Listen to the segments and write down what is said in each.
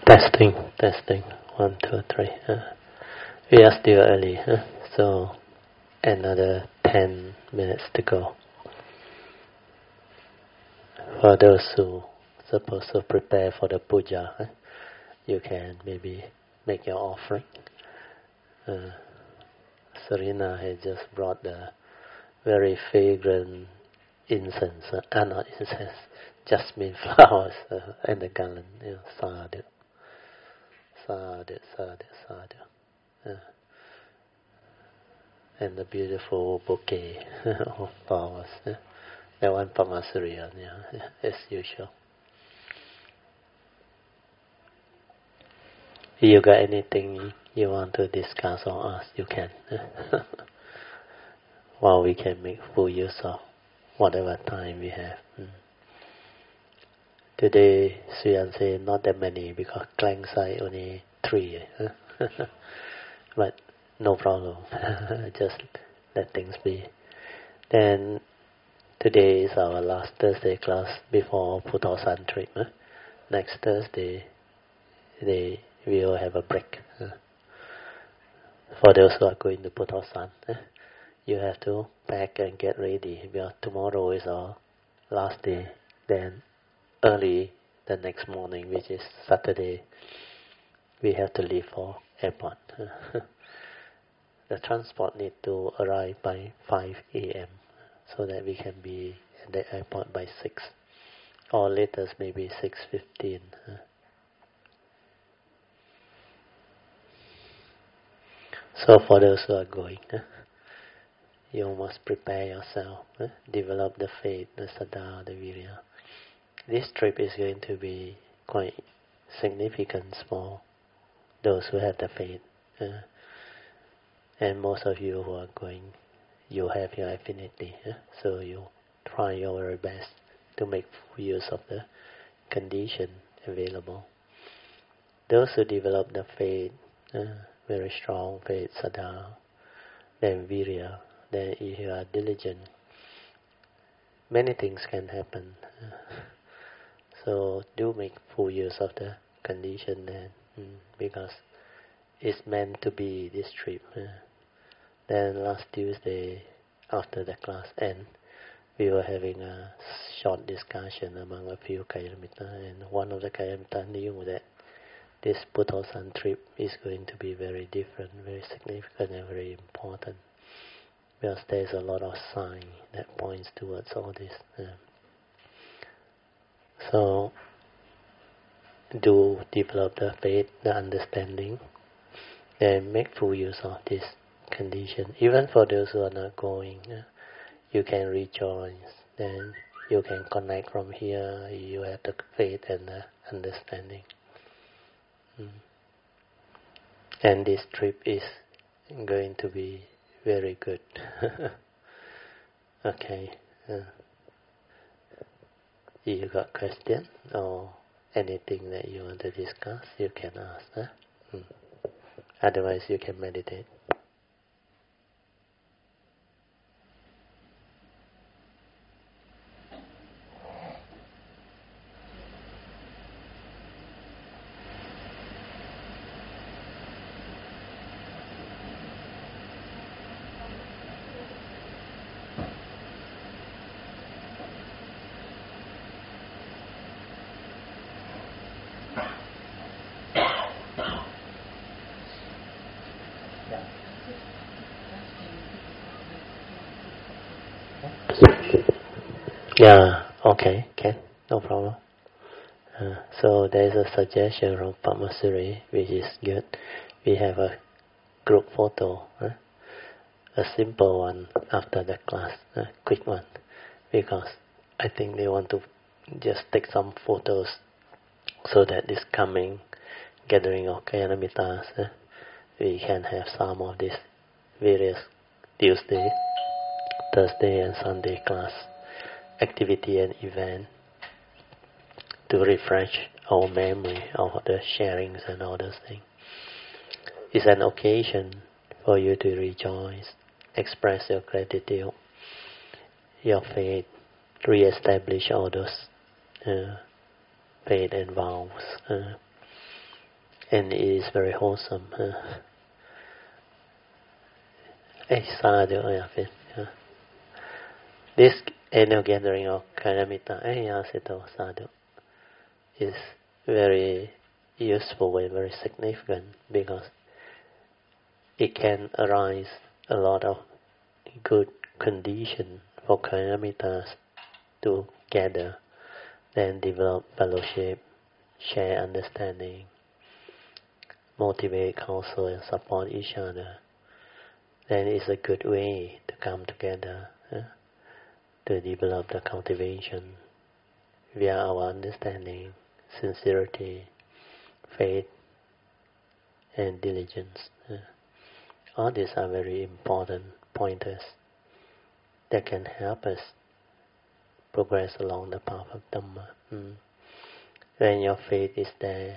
Testing, testing. 1, 2, 3. We are still early, so another 10 minutes to go. For those who supposed to prepare for the puja, you can maybe make your offering. Serena has just brought the very fragrant incense, not incense, jasmine flowers and the garland. Sadhu, sadhu, sadhu, sadhu. And the beautiful bouquet of flowers. That one Pamasuriya, as usual. You got anything you want to discuss or ask, you can. While we can make full use of whatever time we have. Today, Suyan said not that many because Klang side only 3. But no problem. Just let things be. Then today is our last Thursday class before Putosan trip. Next Thursday, we will have a break. For those who are going to Putosan, you have to pack and get ready because tomorrow is our last day. Then early the next morning, which is Saturday, we have to leave for airport. The transport need to arrive by 5 a.m. so that we can be at the airport by 6 or latest maybe 6:15. So for those who are going, you must prepare yourself, develop the faith, the saddha, the virya. This trip is going to be quite significant for those who have the faith. And most of you who are going, you have your affinity, so you try your very best to make full use of the condition available. Those who develop the faith, very strong faith, saddha, then virya, then if you are diligent, many things can happen. So do make full use of the condition then, because it's meant to be this trip. Then last Tuesday, after the class end, we were having a short discussion among a few Kalyamita, and one of the Kalyamita knew that this Putosan trip is going to be very different, very significant and very important, because there's a lot of sign that points towards all this. So do develop the faith, the understanding, and make full use of this condition. Even for those who are not going, you can rejoin. Then you can connect from here. You have the faith and the understanding. And this trip is going to be very good. Okay. If you got question or anything that you want to discuss, you can ask. Otherwise, you can meditate. Yeah, okay, no problem. So there's a suggestion from Pamasuri, which is good. We have a group photo, a simple one after the class, a quick one, because I think they want to just take some photos so that this coming gathering of Kalyanamittas, we can have some of these various Tuesday, Thursday and Sunday class activity and event to refresh our memory of the sharings and all those things. It's an occasion for you to rejoice, express your gratitude, your faith, re-establish all those faith and vows, and it is very wholesome. Sadhu, this annual gathering of Kalyamita Sadhu is very useful and very significant because it can arise a lot of good condition for Kalyamitas to gather, then develop fellowship, share understanding, motivate, counsel, and support each other. Then it's a good way to come together, to develop the cultivation via our understanding, sincerity, faith, and diligence. All these are very important pointers that can help us progress along the path of Dhamma. When your faith is there,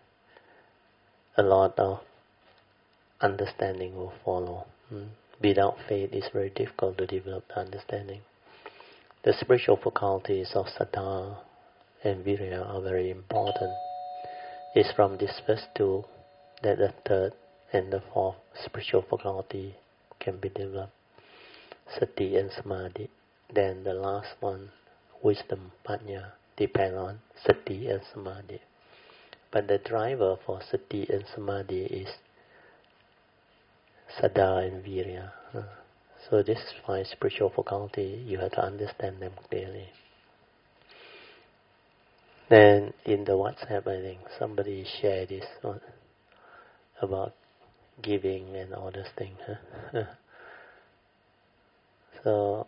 a lot of understanding will follow. Without faith, it's very difficult to develop the understanding. The spiritual faculties of Saddha and Virya are very important. It's from this first two that the third and the fourth spiritual faculty can be developed. Sati and Samadhi. Then the last one, wisdom, Panya, depend on Sati and Samadhi. But the driver for Sati and Samadhi is Saddha and Virya. So this 5 spiritual faculty, you have to understand them clearly. Then in the WhatsApp, I think somebody shared this one about giving and all those things. So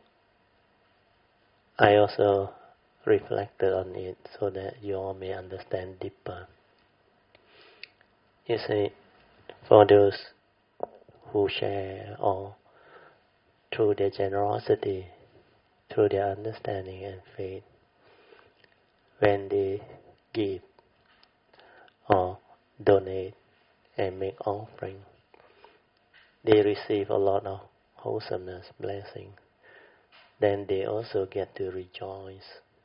I also reflected on it so that you all may understand deeper. You see, for those who share or through their generosity, through their understanding and faith, when they give or donate and make offering, they receive a lot of wholesomeness, blessing. Then they also get to rejoice.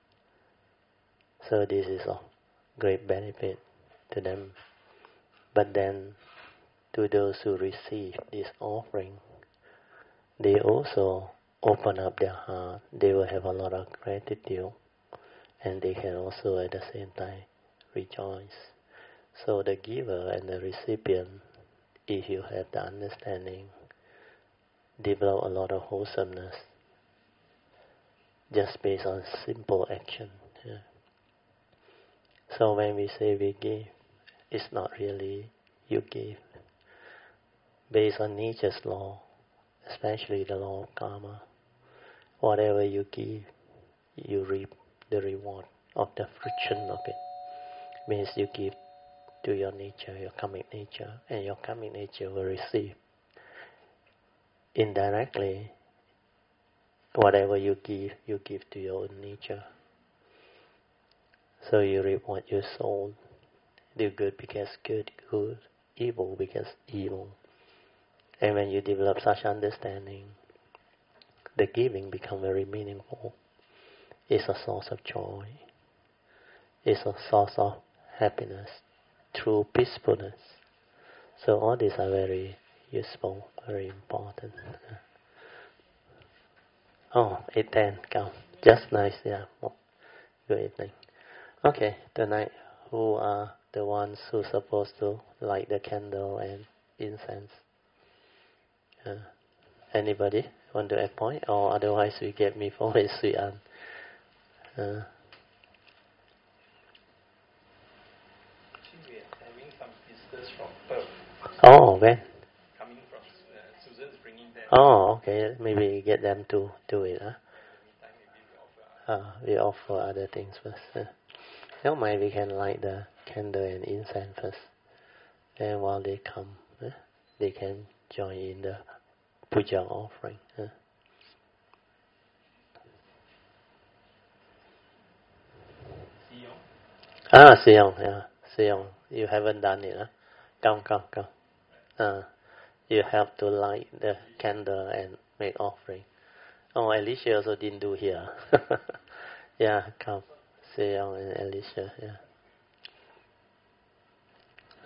So this is of great benefit to them. But then, to those who receive this offering, they also open up their heart. They will have a lot of gratitude, and they can also at the same time rejoice. So the giver and the recipient, if you have the understanding, develop a lot of wholesomeness just based on simple action. So when we say we give, it's not really you give. Based on nature's law, especially the law of karma, whatever you give, you reap the reward of the fruition of it. Means you give to your nature, your karmic nature, and your karmic nature will receive. Indirectly, whatever you give to your own nature. So you reap what you sow. Do good because good, evil because evil. And when you develop such understanding, the giving becomes very meaningful. It's a source of joy. It's a source of happiness, true peacefulness. So all these are very useful, very important. Oh, 8:10, come. Just nice, yeah. Good evening. Okay, tonight, who are the ones who are supposed to light the candle and incense? Anybody want to add point? Or otherwise we get me for Sui An. We are having some visitors from Perth. Oh, when? Coming from Susan's bringing them. Oh, okay. Maybe get them to do it. Maybe We offer other things first. Don't mind, we can light the candle and incense first. Then while they come, they can join in the puja offering. Siong, yeah. Siong, you haven't done it, huh? Come. You have to light the candle and make offering. Oh, Alicia also didn't do here. Yeah, come. Siong and Alicia, yeah.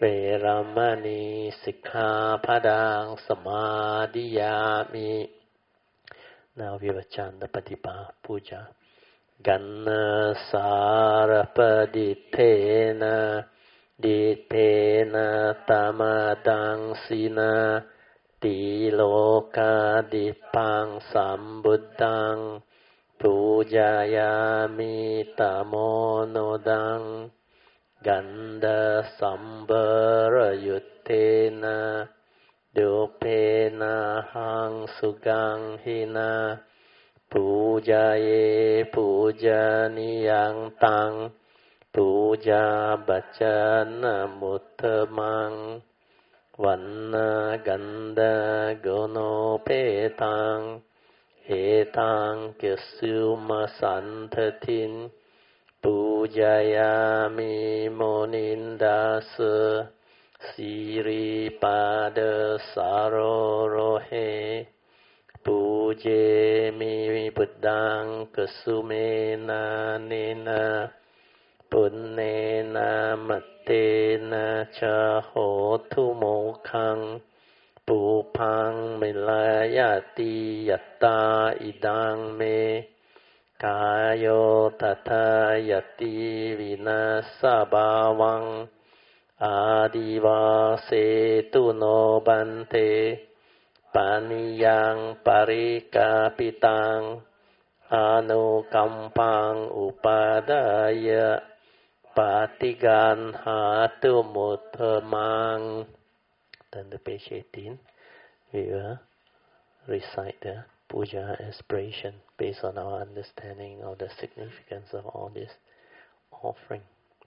เวรมณีสิกขาปะดังสมาธิยามิ Now we will chant the Patipa Puja. Ganna Sarapadittena Dittena Tamadang Sina Tiloka Dipang Sambuddhang Pujayami Tamonodang Ganda Sambara Yuttena Dupena Hang Sugang Hina Pujaye Pujaniyang Tang Puja Bacana Muttamang Vanna Ganda Gono Petang Etang Kesuma Santatin Pujayami Monindasa Siri Pada Sarorohe Puje mi buddhang kasumena nena punnena mattena cha hotu mokhang pupang milayati yatta idang me kayo tata yati vinasabhavang adivase no bante Paniyang parikapitang anukampang upadaya patigan hatu muttamang. Then the page 18, we will recite the puja aspiration based on our understanding of the significance of all this offering.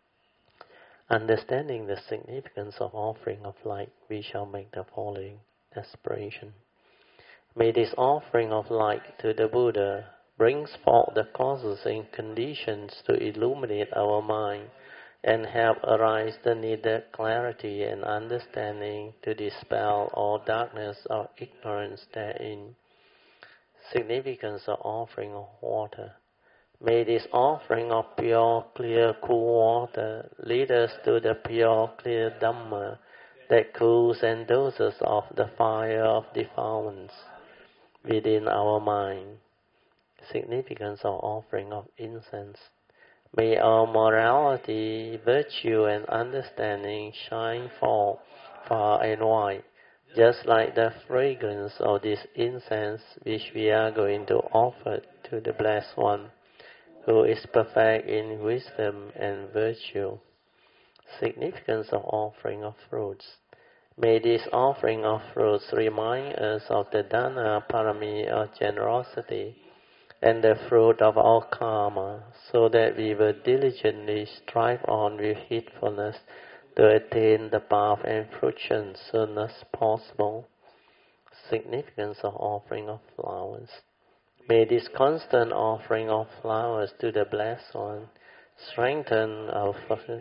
Understanding the significance of offering of light, we shall make the following aspiration. May this offering of light to the Buddha brings forth the causes and conditions to illuminate our mind and help arise the needed clarity and understanding to dispel all darkness or ignorance therein. Significance of offering of water. May this offering of pure, clear, cool water lead us to the pure, clear Dhamma that cools and doses off the fire of defilements within our mind. Significance of offering of incense. May our morality, virtue and understanding shine forth far and wide, just like the fragrance of this incense which we are going to offer to the Blessed One, who is perfect in wisdom and virtue. Significance of offering of fruits. May this offering of fruits remind us of the Dana Parami of generosity and the fruit of our karma, so that we will diligently strive on with heedfulness to attain the path and fruition soon as possible. Significance of offering of flowers. May this constant offering of flowers to the Blessed One strengthen our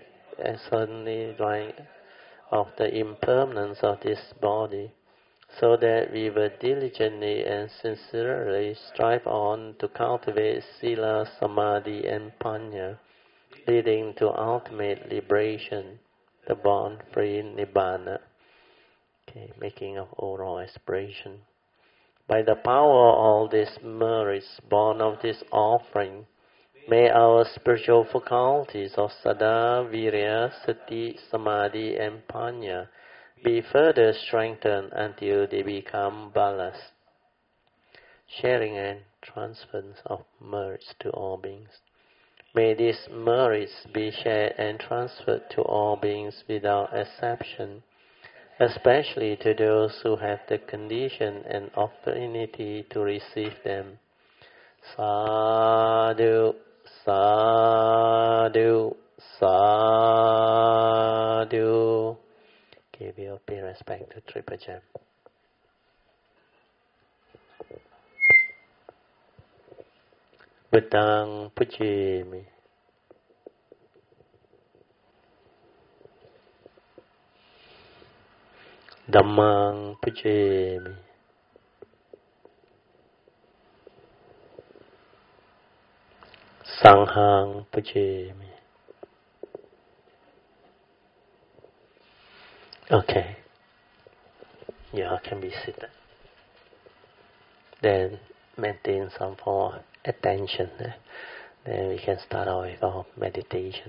certainly right of the impermanence of this body, so that we will diligently and sincerely strive on to cultivate Sila, Samadhi and Panya, leading to ultimate liberation, the born-free Nibbana. Okay, making of oral aspiration. By the power of all these merits born of this offering, may our spiritual faculties of Sada, Virya, Sati, Samadhi and Panya be further strengthened until they become ballast. Sharing and transference of merits to all beings. May these merits be shared and transferred to all beings without exception, especially to those who have the condition and opportunity to receive them. Sadhu, sadhu, sadhu. Okay, we will pay respect to Triple Gem. Buddhang pujami. Dhammang pujami. Sanghang pujami. Okay. You can be seated. Then maintain some form of attention. Then we can start out with our meditation.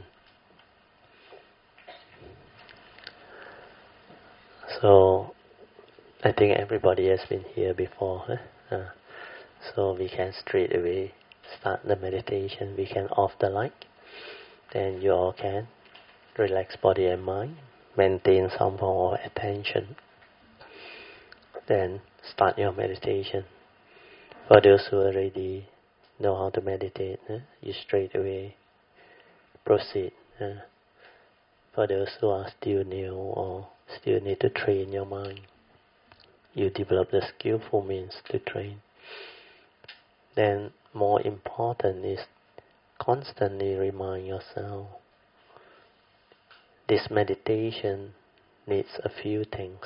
So I think everybody has been here before. So we can straight away start the meditation. We can off the light. Then you all can relax body and mind. Maintain some form of attention. Then start your meditation. For those who already know how to meditate, you straight away proceed. For those who are still new or still need to train your mind, you develop the skillful means to train. Then more important is constantly remind yourself this meditation needs a few things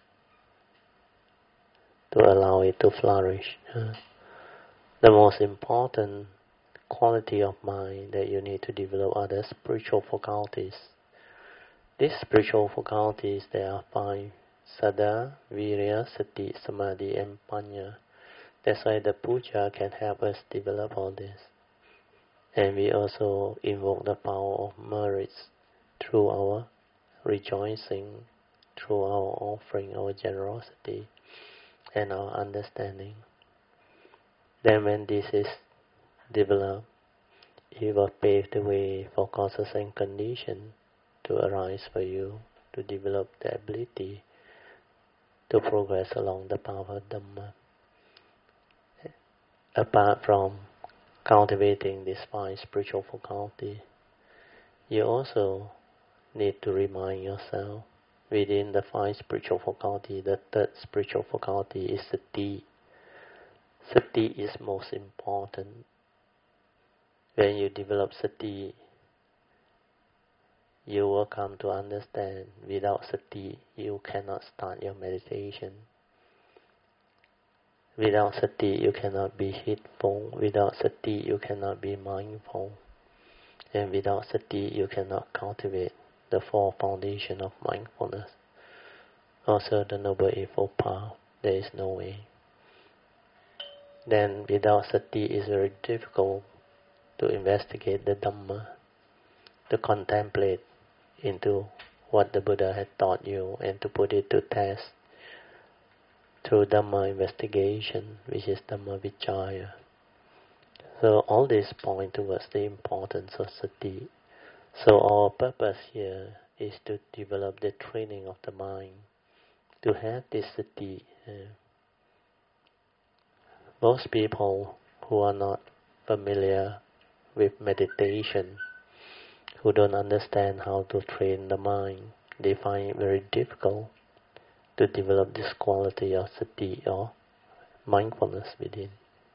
to allow it to flourish. The most important quality of mind that you need to develop are the spiritual faculties. These spiritual faculties, there are 5: Saddha, Virya, Sati, Samadhi, and Panya. That's why the puja can help us develop all this. And we also invoke the power of merits through our rejoicing, through our offering, our generosity, and our understanding. Then when this is developed, it will pave the way for causes and conditions to arise for you, to develop the ability to progress along the path of Dhamma. Apart from cultivating this 5 spiritual faculty, you also need to remind yourself within the 5 spiritual faculty, the 3rd spiritual faculty is Sati. Sati is most important. When you develop Sati, you will come to understand without Sati you cannot start your meditation. Without Sati you cannot be heedful. Without Sati you cannot be mindful. And without Sati you cannot cultivate the 4 foundation of mindfulness. Also the Noble Eightfold Path. There is no way. Then without Sati it is very difficult to investigate the Dhamma, to contemplate into what the Buddha had taught you and to put it to test through Dhamma investigation, which is Dhamma Vicaya. So all this point towards the importance of Sati. So our purpose here is to develop the training of the mind, to have this Sati. Most people who are not familiar with meditation, who don't understand how to train the mind, they find it very difficult to develop this quality of Sati or mindfulness within.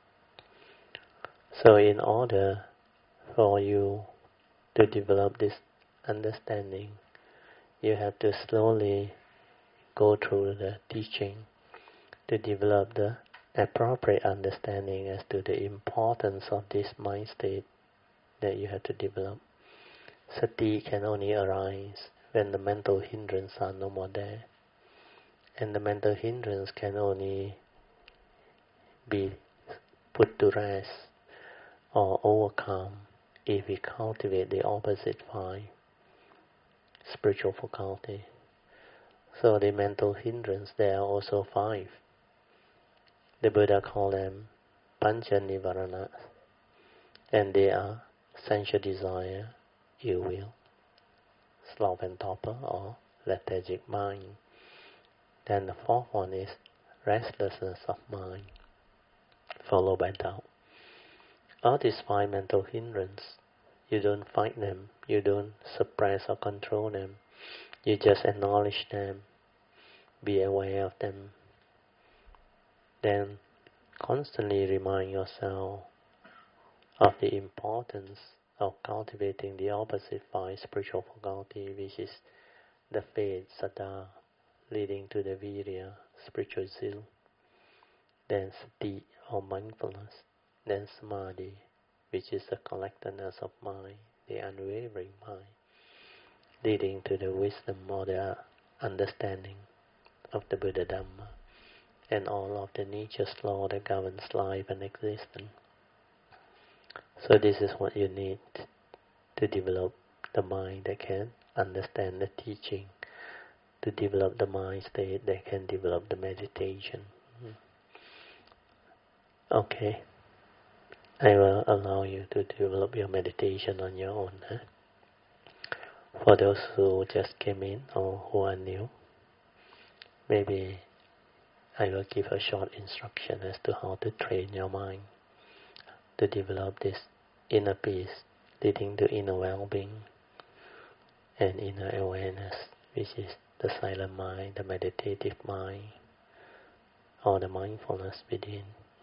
So in order for you to develop this understanding, you have to slowly go through the teaching to develop the appropriate understanding as to the importance of this mind state that you have to develop. Sati can only arise when the mental hindrance are no more there. And the mental hindrance can only be put to rest or overcome if we cultivate the opposite 5 spiritual faculty. So the mental hindrance, there are also 5. The Buddha called them Pancha Nivarana, and they are sensual desire, ill will, sloth and torpor or lethargic mind. Then the 4th one is restlessness of mind, followed by doubt. All these 5 mental hindrances, you don't fight them, you don't suppress or control them, you just acknowledge them, be aware of them. Then constantly remind yourself of the importance of cultivating the opposite 5 spiritual faculty, which is the faith, Saddha, leading to the Virya, spiritual zeal, then Sati or mindfulness, then Samadhi, which is the collectedness of mind, the unwavering mind, leading to the wisdom or the understanding of the Buddha Dhamma and all of the nature's law that governs life and existence. So this is what you need to develop the mind that can understand the teaching, to develop the mind state that can develop the meditation. Okay, I will allow you to develop your meditation on your own. For those who just came in or who are new, maybe I will give a short instruction as to how to train your mind to develop this inner peace, leading to inner well-being and inner awareness, which is the silent mind, the meditative mind, or the mindfulness within.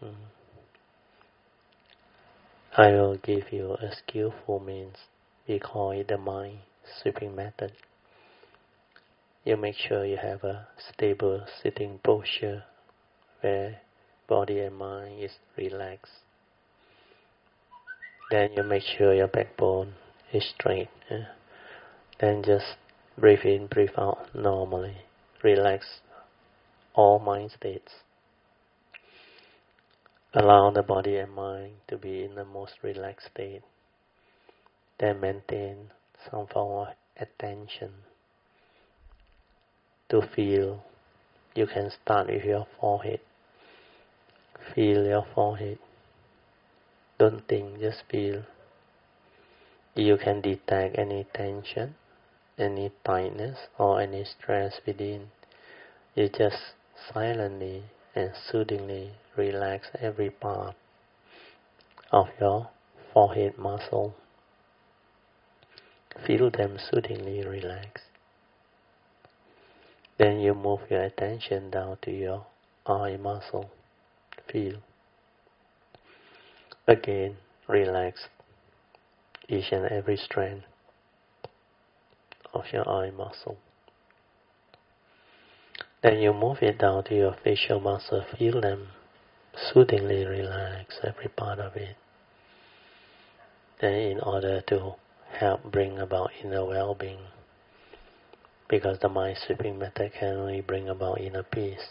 I will give you a skillful means. We call it the mind sweeping method. You make sure you have a stable sitting posture where body and mind is relaxed. Then you make sure your backbone is straight. Then just breathe in, breathe out normally. Relax all mind states. Allow the body and mind to be in the most relaxed state. Then maintain some form of attention to feel. You can start with your forehead. Feel your forehead. Don't think, just feel. You can detect any tension, any tightness, or any stress within. You just silently and soothingly relax every part of your forehead muscle. Feel them soothingly relax. Then you move your attention down to your eye muscle. Feel. Again, relax each and every strand of your eye muscle. Then you move it down to your facial muscle. Feel them soothingly relax every part of it. Then in order to help bring about inner well-being, because the mind sweeping method can only bring about inner peace,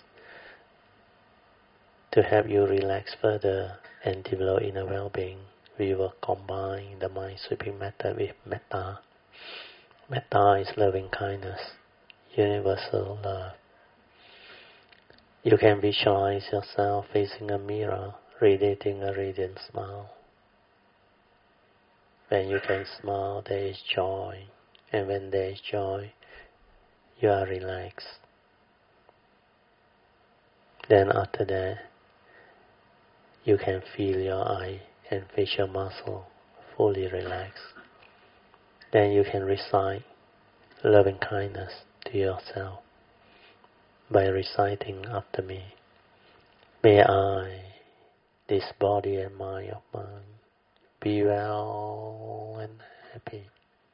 to help you relax further and develop inner well-being, we will combine the mind sweeping method with metta. Metta is loving kindness, universal love. You can visualize yourself facing a mirror, radiating a radiant smile. When you can smile, there is joy, and when there is joy, you are relaxed. Then after that, you can feel your eye and facial muscle fully relaxed. Then you can recite loving kindness to yourself by reciting after me. May I, this body and mind of mine, be well and happy,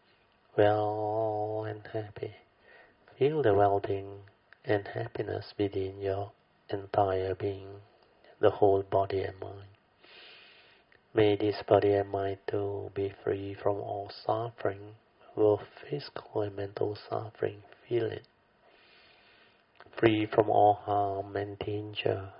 well and happy. Feel the well-being and happiness within your entire being, the whole body and mind. May this body and mind too be free from all suffering, both physical and mental suffering. Feel it. Free from all harm and danger.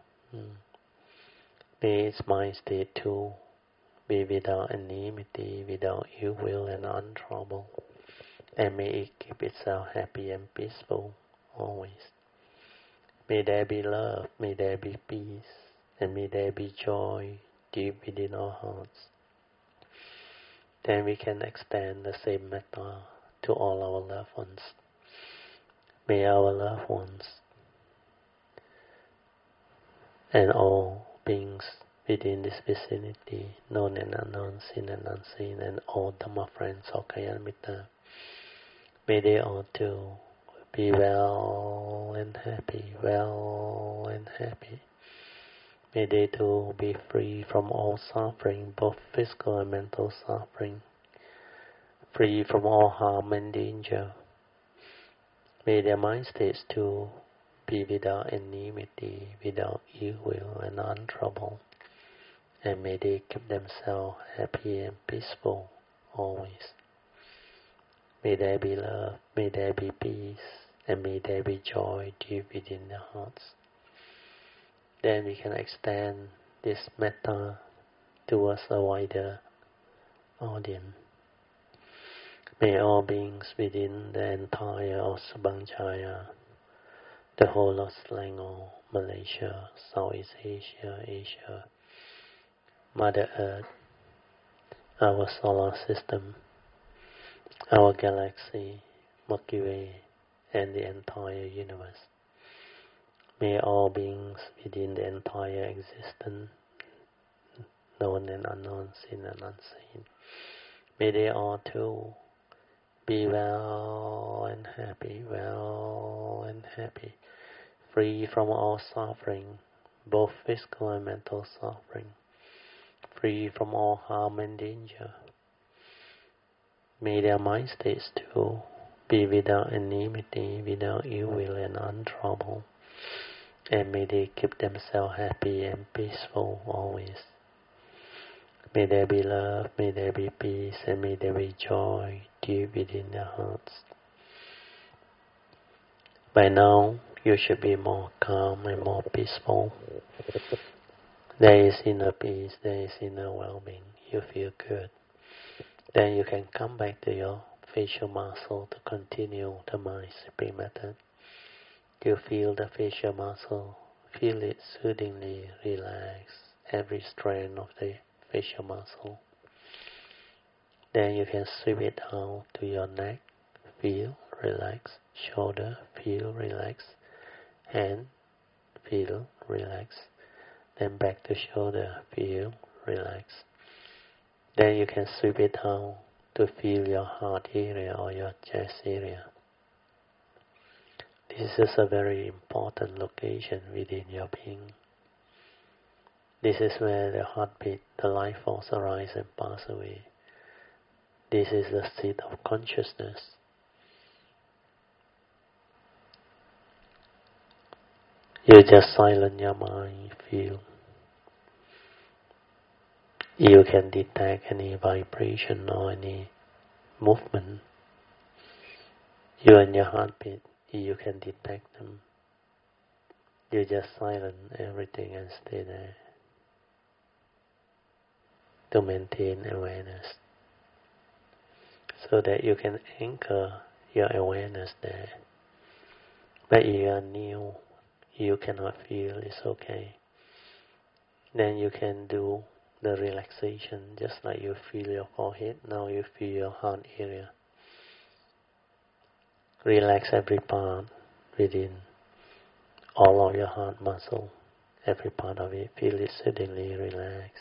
May its mind state too be without enmity, without ill will and untroubled, and may it keep itself happy and peaceful always. May there be love, may there be peace, and may there be joy deep within our hearts. Then we can extend the same metta to all our loved ones. May our loved ones and all beings within this vicinity, known and unknown, seen and unseen, and all Dhamma friends or Kalyana, may they all too be well and happy, well and happy. May they too be free from all suffering, both physical and mental suffering, free from all harm and danger. May their mind states too be without enmity, without ill will and untroubled, and may they keep themselves happy and peaceful always. May there be love, may there be peace, and may there be joy deep within their hearts. Then we can extend this metta towards a wider audience. May all beings within the entire of Subancaya, the whole of Selangor, Malaysia, Southeast Asia, Asia, Mother Earth, our solar system, our galaxy, Milky Way, and the entire universe. May all beings within the entire existence, known and unknown, seen and unseen, may they all too be well and happy, free from all suffering, both physical and mental suffering, free from all harm and danger. May their mind states too be without enmity, without ill will and untroubled, and may they keep themselves happy and peaceful always. May there be love, may there be peace, and may there be joy deep within their hearts. By now, you should be more calm and more peaceful. There is inner peace, there is inner well-being. You feel good. Then you can come back to your facial muscle to continue the mind sweeping method. You feel the facial muscle, feel it soothingly relax every strand of the facial muscle. Then you can sweep it down to your neck, feel relax, shoulder, feel relax, hand, feel relax, then back to shoulder, feel relax. Then you can sweep it down to feel your heart area or your chest area. This is a very important location within your being. This is where the heartbeat, the life force arise and pass away. This is the seat of consciousness. You just silence your mind, feel. You can detect any vibration or any movement. You and your heartbeat, you can detect them. You just silence everything and stay there to maintain awareness, so that you can anchor your awareness there. But if you are new, you cannot feel, it's okay. Then you can do the relaxation, just like you feel your forehead, now you feel your heart area. Relax every part within all of your heart muscle, every part of it, feel it suddenly relax.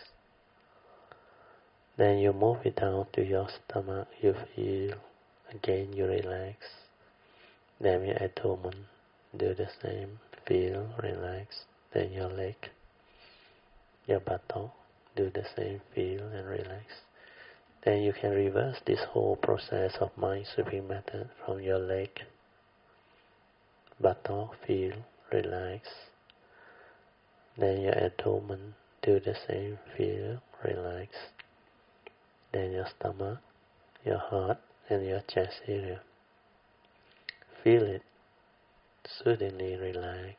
Then you move it down to your stomach, you feel, again you relax. Then your abdomen, do the same, feel, relax. Then your leg, your buttock, do the same, feel and relax. Then you can reverse this whole process of mind sweeping method from your leg, buttock, feel, relax. Then your abdomen, do the same, feel, relax. Then your stomach, your heart, and your chest area. Feel it, soothingly relax.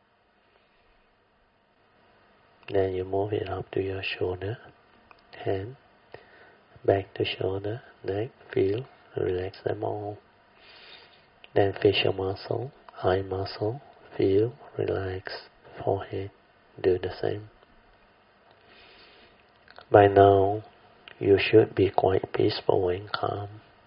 Then you move it up to your shoulder, hand, back to shoulder, neck, feel, relax them all. Then facial muscle, eye muscle, feel, relax, forehead, do the same. By now, you should be quite peaceful and calm.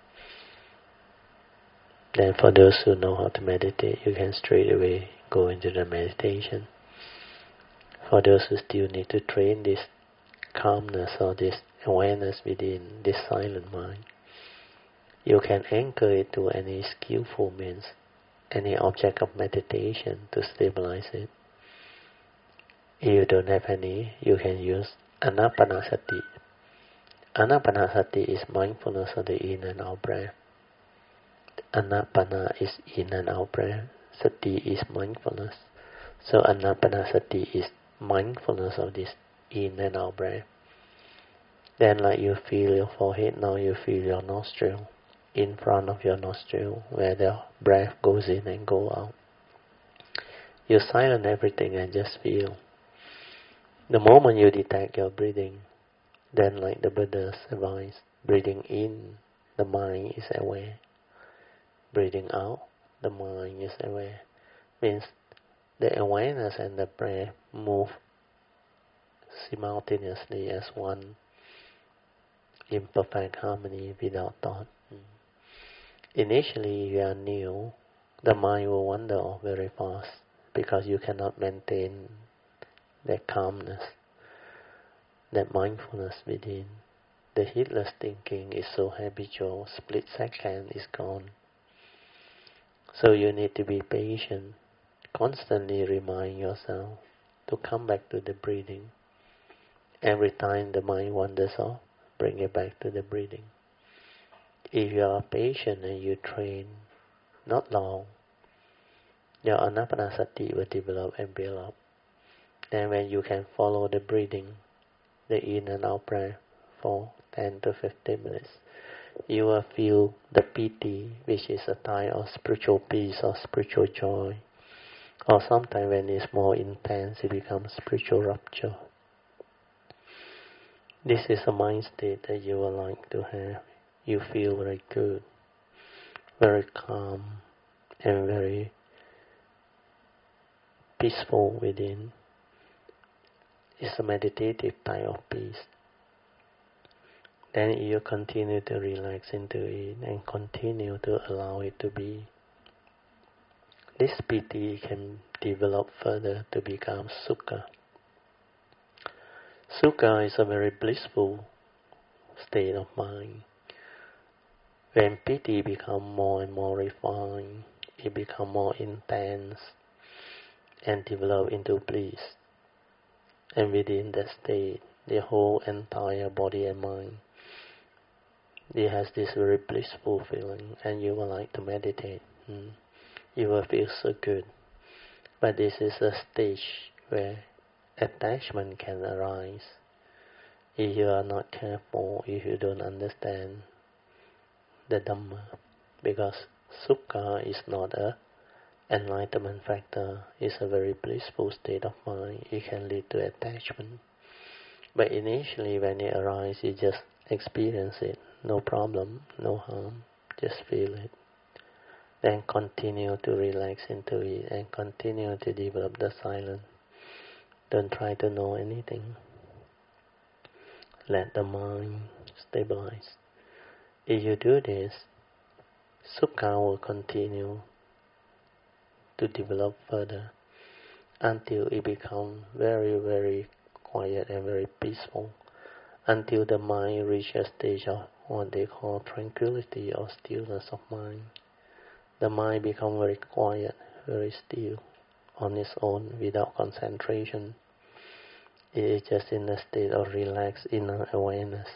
Then for those who know how to meditate, you can straight away go into the meditation. For those who still need to train this calmness or this awareness within this silent mind, you can anchor it to any skillful means, any object of meditation to stabilize it. If you don't have any, you can use Anapanasati. Anapanasati is mindfulness of the in and out breath. Anapana is in and out breath. Sati is mindfulness. So Anapanasati is mindfulness of this in and out breath. Then like you feel your forehead, now you feel your nostril. in front of your nostril, where the breath goes in and go out. You silence everything and just feel. The moment you detect your breathing, then like the Buddha's advice, breathing in, the mind is aware. Breathing out, the mind is aware. Means the awareness and the breath move simultaneously as one, in perfect harmony without thought. Initially, you are new, the mind will wander off very fast because you cannot maintain that calmness, that mindfulness within. The heedless thinking is so habitual, split second is gone. So you need to be patient, constantly remind yourself to come back to the breathing. Every time the mind wanders off, bring it back to the breathing. If you are patient and you train, not long, your anapanasati will develop and build up. Then when you can follow the breathing, the in and out breath for 10 to 15 minutes, you will feel the piti, which is a type of spiritual peace or spiritual joy. Or sometimes when it's more intense, it becomes spiritual rapture. This is a mind state that you would like to have. You feel very good, very calm, and very peaceful within. It's a meditative type of peace. Then you continue to relax into it and continue to allow it to be. This piti can develop further to become sukha. Sukha is a very blissful state of mind. When piti becomes more and more refined, it becomes more intense and develop into bliss. And within that state, the whole entire body and mind, it has this very blissful feeling, and you will like to meditate. You will feel so good. But this is a stage where attachment can arise. If you are not careful, if you don't understand the Dhamma, because Sukha is not a enlightenment factor, it's a very blissful state of mind. It can lead to attachment. But initially when it arises, you just experience it. No problem, no harm, just feel it. Then continue to relax into it and continue to develop the silence. Don't try to know anything. Let the mind stabilize. If you do this, Sukha will continue to develop further until it becomes very, very quiet and very peaceful, until the mind reaches a stage of what they call tranquility or stillness of mind. The mind becomes very quiet, very still, on its own, without concentration. It is just in a state of relaxed inner awareness.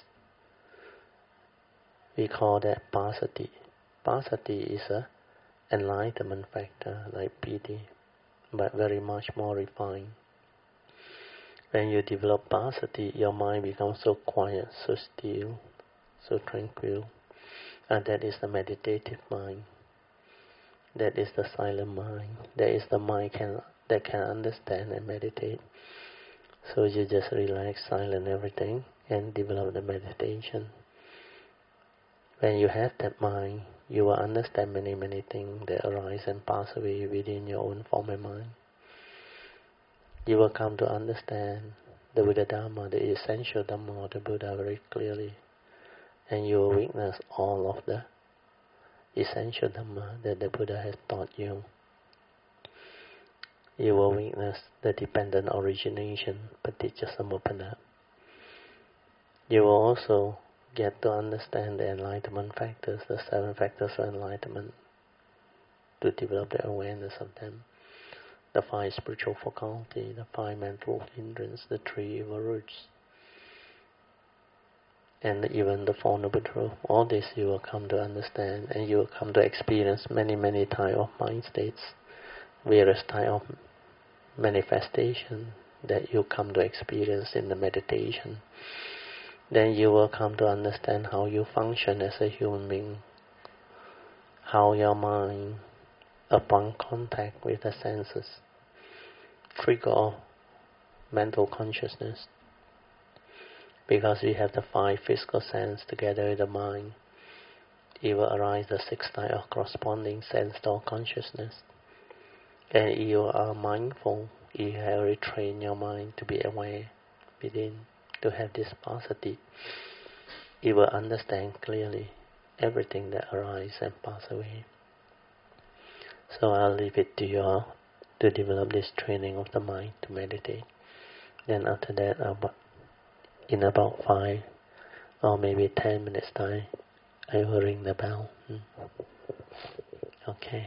We call that passaddhi. Passaddhi is a enlightenment factor like piti, but very much more refined. When you develop passaddhi, your mind becomes so quiet, so still, so tranquil, and that is the meditative mind. That is the silent mind. That is the mind that can understand and meditate. So you just relax, silence everything, and develop the meditation. When you have that mind, you will understand many, many things that arise and pass away within your own form and mind. You will come to understand the Buddha Dhamma, the essential Dhamma of the Buddha very clearly. And you will witness all of the essential Dhamma that the Buddha has taught you. You will witness the dependent origination, paticca samuppada. You will also get to understand the enlightenment factors, the 7 factors of enlightenment, to develop the awareness of them. The 5 spiritual faculty, the 5 mental hindrance, the 3 evil roots, and even the Four Noble Truths. All this you will come to understand, and you will come to experience many, many types of mind states, various types of manifestation that you come to experience in the meditation. Then you will come to understand how you function as a human being, how your mind, upon contact with the senses, trigger mental consciousness. Because we have the five physical senses together with the mind, it will arise the six types of corresponding sense or consciousness. And you are mindful, you have retrained your mind to be aware within, to have this capacity. You will understand clearly everything that arises and passes away. So I'll leave it to you all to develop this training of the mind to meditate. Then after that, in about 5 or maybe 10 minutes time, I will ring the bell. Okay.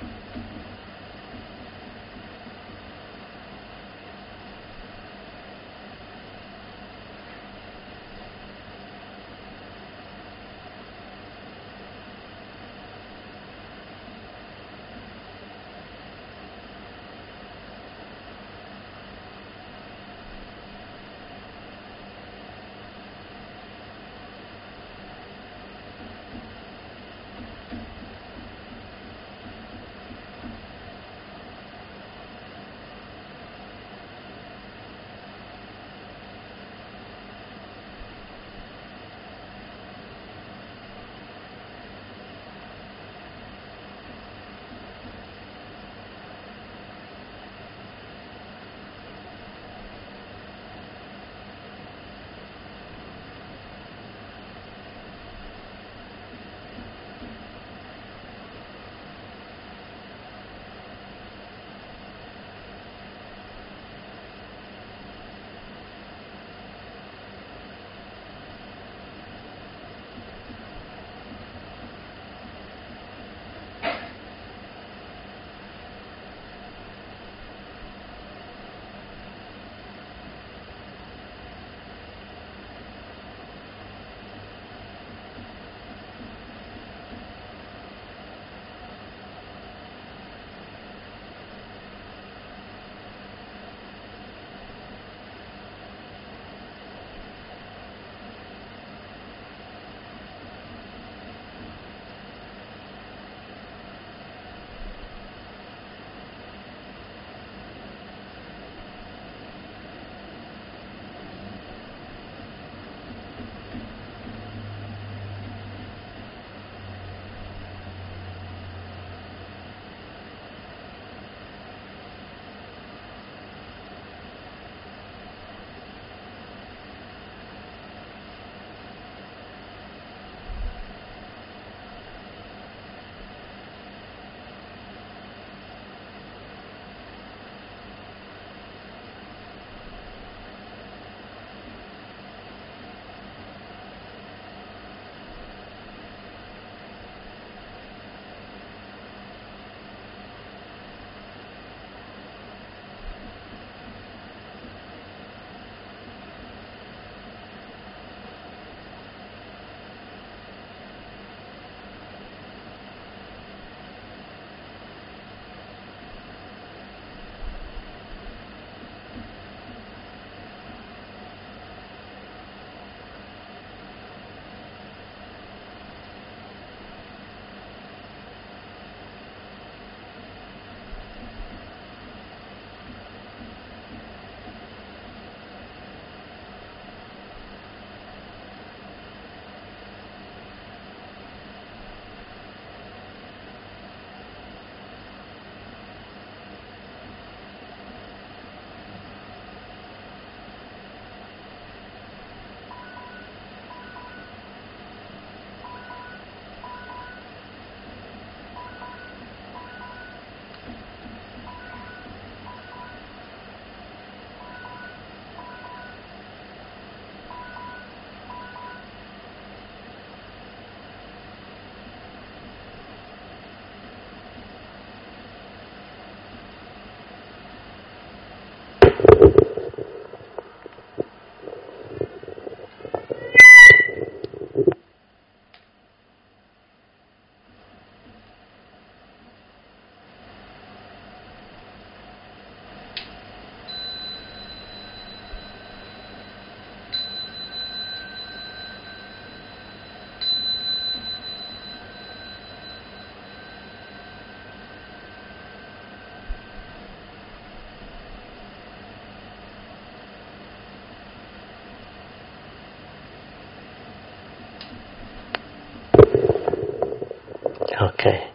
Okay.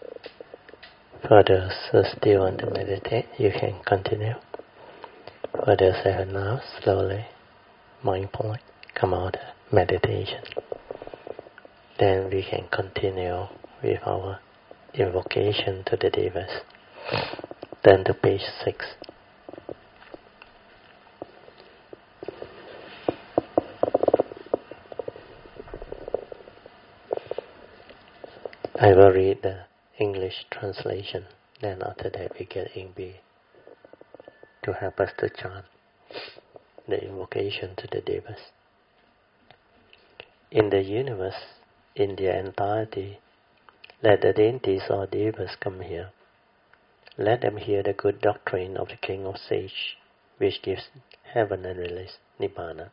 For those who still want to meditate, you can continue. For those who have now, slowly, mindfully come out of meditation. Then we can continue with our invocation to the Devas. Turn to page 6. I will read the English translation. Then after that we get Ingbi to help us to chant the invocation to the devas. In the universe, in their entirety, let the deities or devas come here. Let them hear the good doctrine of the King of Sage, which gives heaven and release, Nibbana.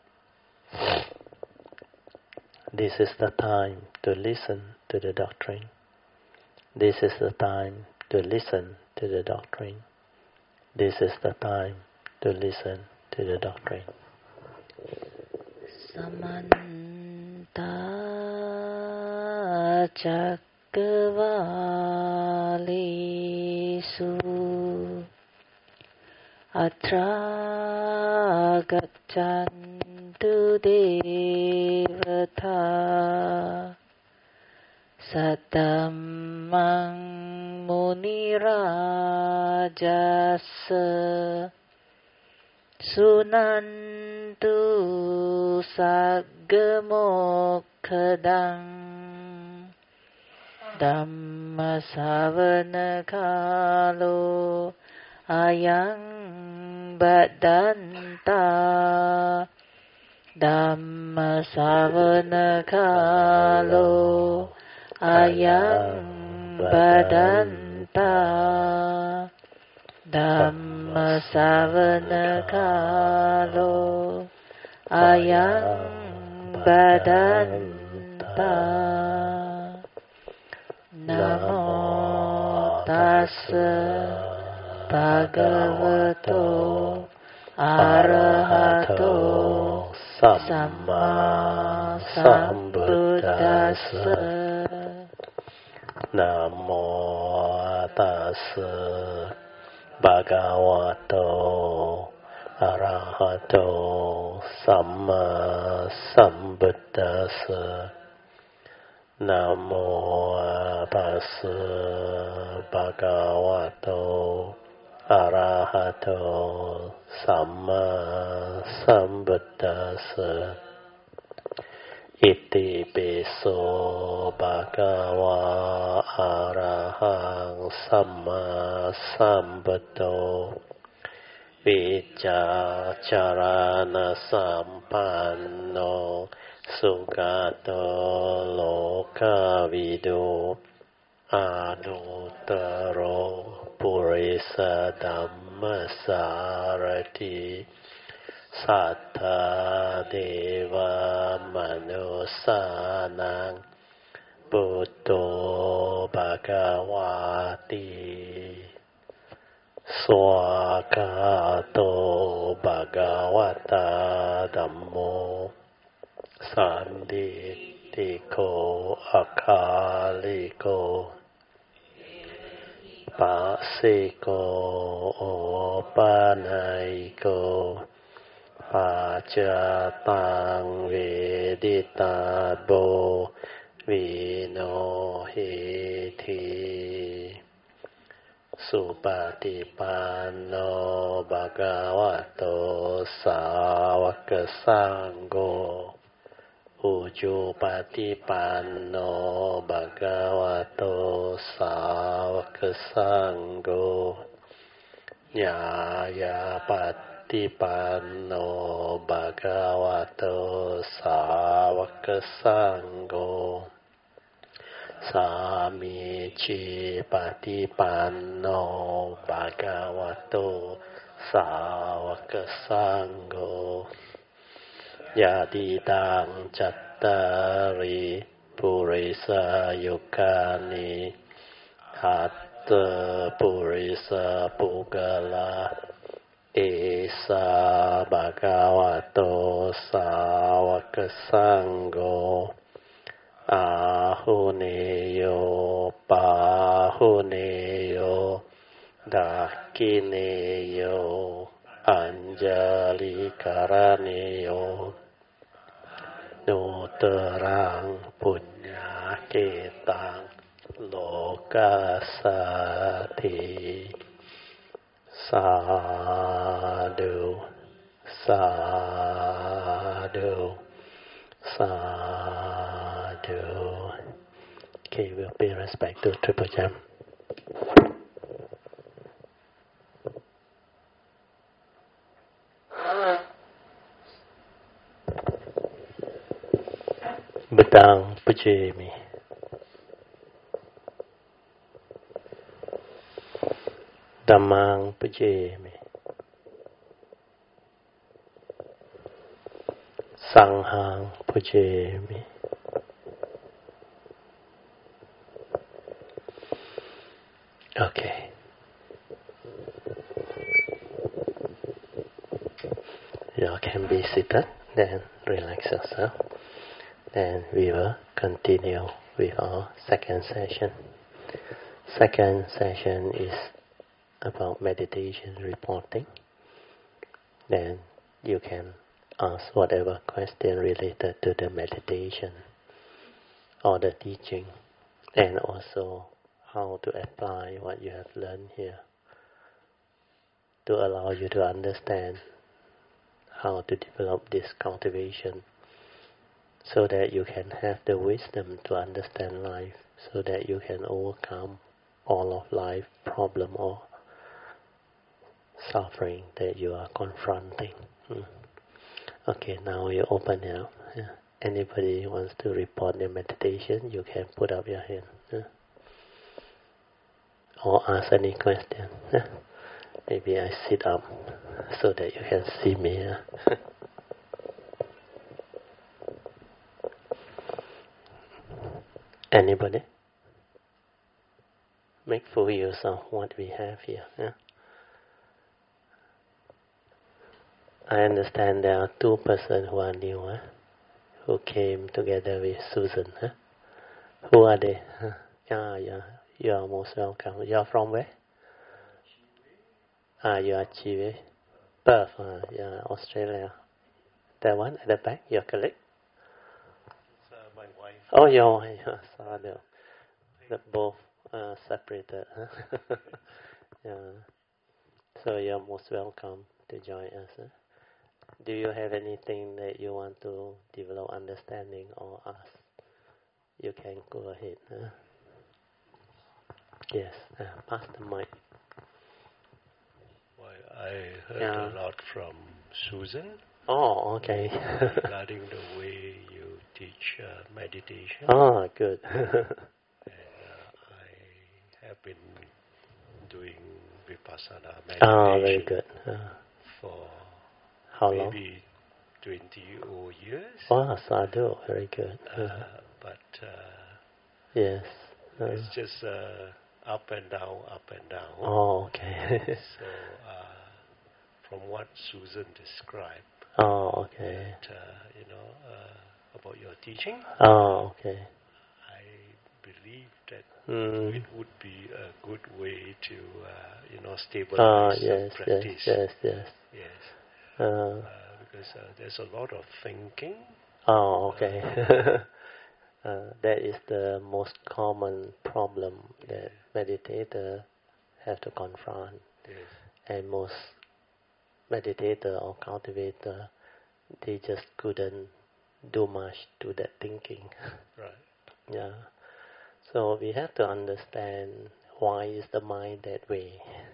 This is the time to listen to the doctrine. This is the time to listen to the doctrine. This is the time to listen to the doctrine. Samanta Cakkavalesu Atra Gaccantu Devata Satamang Munirajasa Sunantu Saggamokkhadang Dhammasavana Kalo Ayang Badanta Dhammasavana Kalo Ayang Badanta Dhammasavana Kalo Ayang Badanta Namo Tassa Bhagavato Arahato Samma Sambuddhassa Namo Tassa Bhagavato Arahato Samma Sambuddhassa Namo Tassa Bhagavato Arahato Samma Sambuddhassa Iti piso bhagava arahang samma sambuddho Vichacharana sampanno sugato lokavido Anuttaro purisa dhammasarati Sattha deva manusanang Buddho bhagavati Swakato bhagavata dhammo Sanditiko akaliko Pasiko opanaiko Pacatang veditabo vinohiti Supatipanno bhagavato sāvaka sangho Ujjupatipanno bhagavato sāvaka sangho Nyāyapatipanno bhagavato sāvaka sangho Samici patipanno bhagavato sāvaka sangho Yadidang cattari purisa yukani Hatta purisa pugala Esa bhagavato sāvaka sangho Ahuneyo pahuneyo dakineyo anjali karaneyo nuterang punyaketang lokasati sadhu sadhu sadhu. Okay, we'll pay respect to Triple Jam. Buddhang pujami. Dhammang pujami. Sanghang pujami. Okay. You can be seated, then relax yourself. Then we will continue with our second session. Second session is about meditation reporting. Then you can ask whatever question related to the meditation or the teaching, and also how to apply what you have learned here to allow you to understand how to develop this cultivation so that you can have the wisdom to understand life, so that you can overcome all of life problem or suffering that you are confronting. Okay, now you open it up. Anybody wants to report their meditation, you can put up your hand. Or ask any question. Maybe I sit up so that you can see me. Anybody? Make full use of what we have here. I understand there are two persons who are new, who came together with Susan. Who are they? Yeah, you are most welcome. You are from where? You are Chile. Perth, Australia. That one at the back, your colleague? My wife. Oh, your wife. Sorry. The both separated. Yeah. So you're most welcome to join us. Do you have anything that you want to develop understanding or ask? You can go ahead. Yes, pass the mic. Well, I heard a lot from Susan. Oh, okay. Regarding the way you teach meditation. Oh, good. And I have been doing Vipassana meditation. Oh, very good. For how long? Maybe 20 years. Wow, sadhu, very good. But yes. it's just up and down, up and down. Oh, okay. So from what Susan described. Oh, okay. That, about your teaching. Oh, okay. I believe that it would be a good way to, stabilize the practice. Yes. Because there's a lot of thinking. Oh, okay. That is the most common problem that meditators have to confront. Yes. And most meditator or cultivator, they just couldn't do much to that thinking. Right. Yeah. So we have to understand why is the mind that way.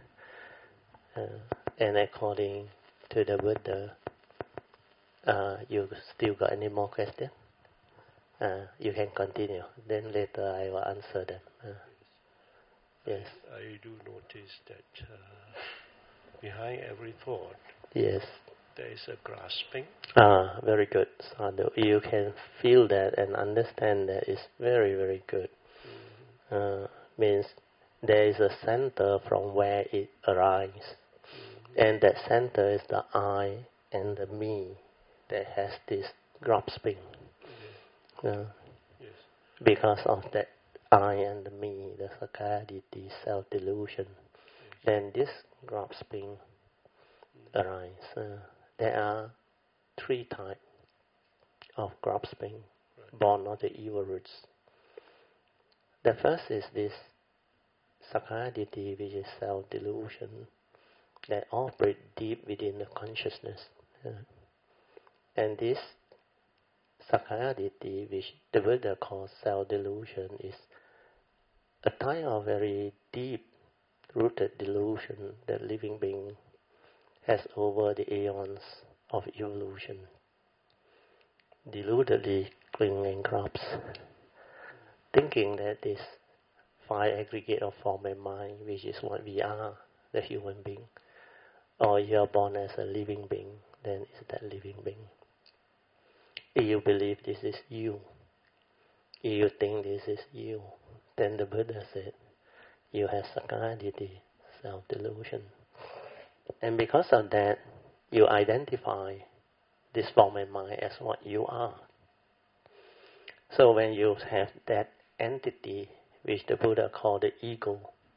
And according to the Buddha, you still got any more questions? You can continue. Then later I will answer them. Yes. I do notice that behind every thought, yes, there is a grasping. Very good. Sadhu. You can feel that and understand that is very, very good. Means there is a center from where it arises. And that center is the I and the me that has this grasping. Yes. Because of that I and the me, the sakkaya-ditthi, self-delusion, then this grasping arises. There are three types of grasping born of the evil roots. The first is this sakkaya-ditthi, which is self-delusion, that operate deep within the consciousness. And this sakkaya-ditthi, which the Buddha calls self-delusion, is a type of very deep-rooted delusion that living being has over the aeons of evolution. Deludedly clinging crops, thinking that this five aggregate of form and mind, which is what we are, the human being, or you are born as a living being, then is that living being. If you believe this is you, if you think this is you, then the Buddha said, you have sakkayaditthi, self-delusion. And because of that, you identify this form and mind as what you are. So when you have that entity, which the Buddha called the ego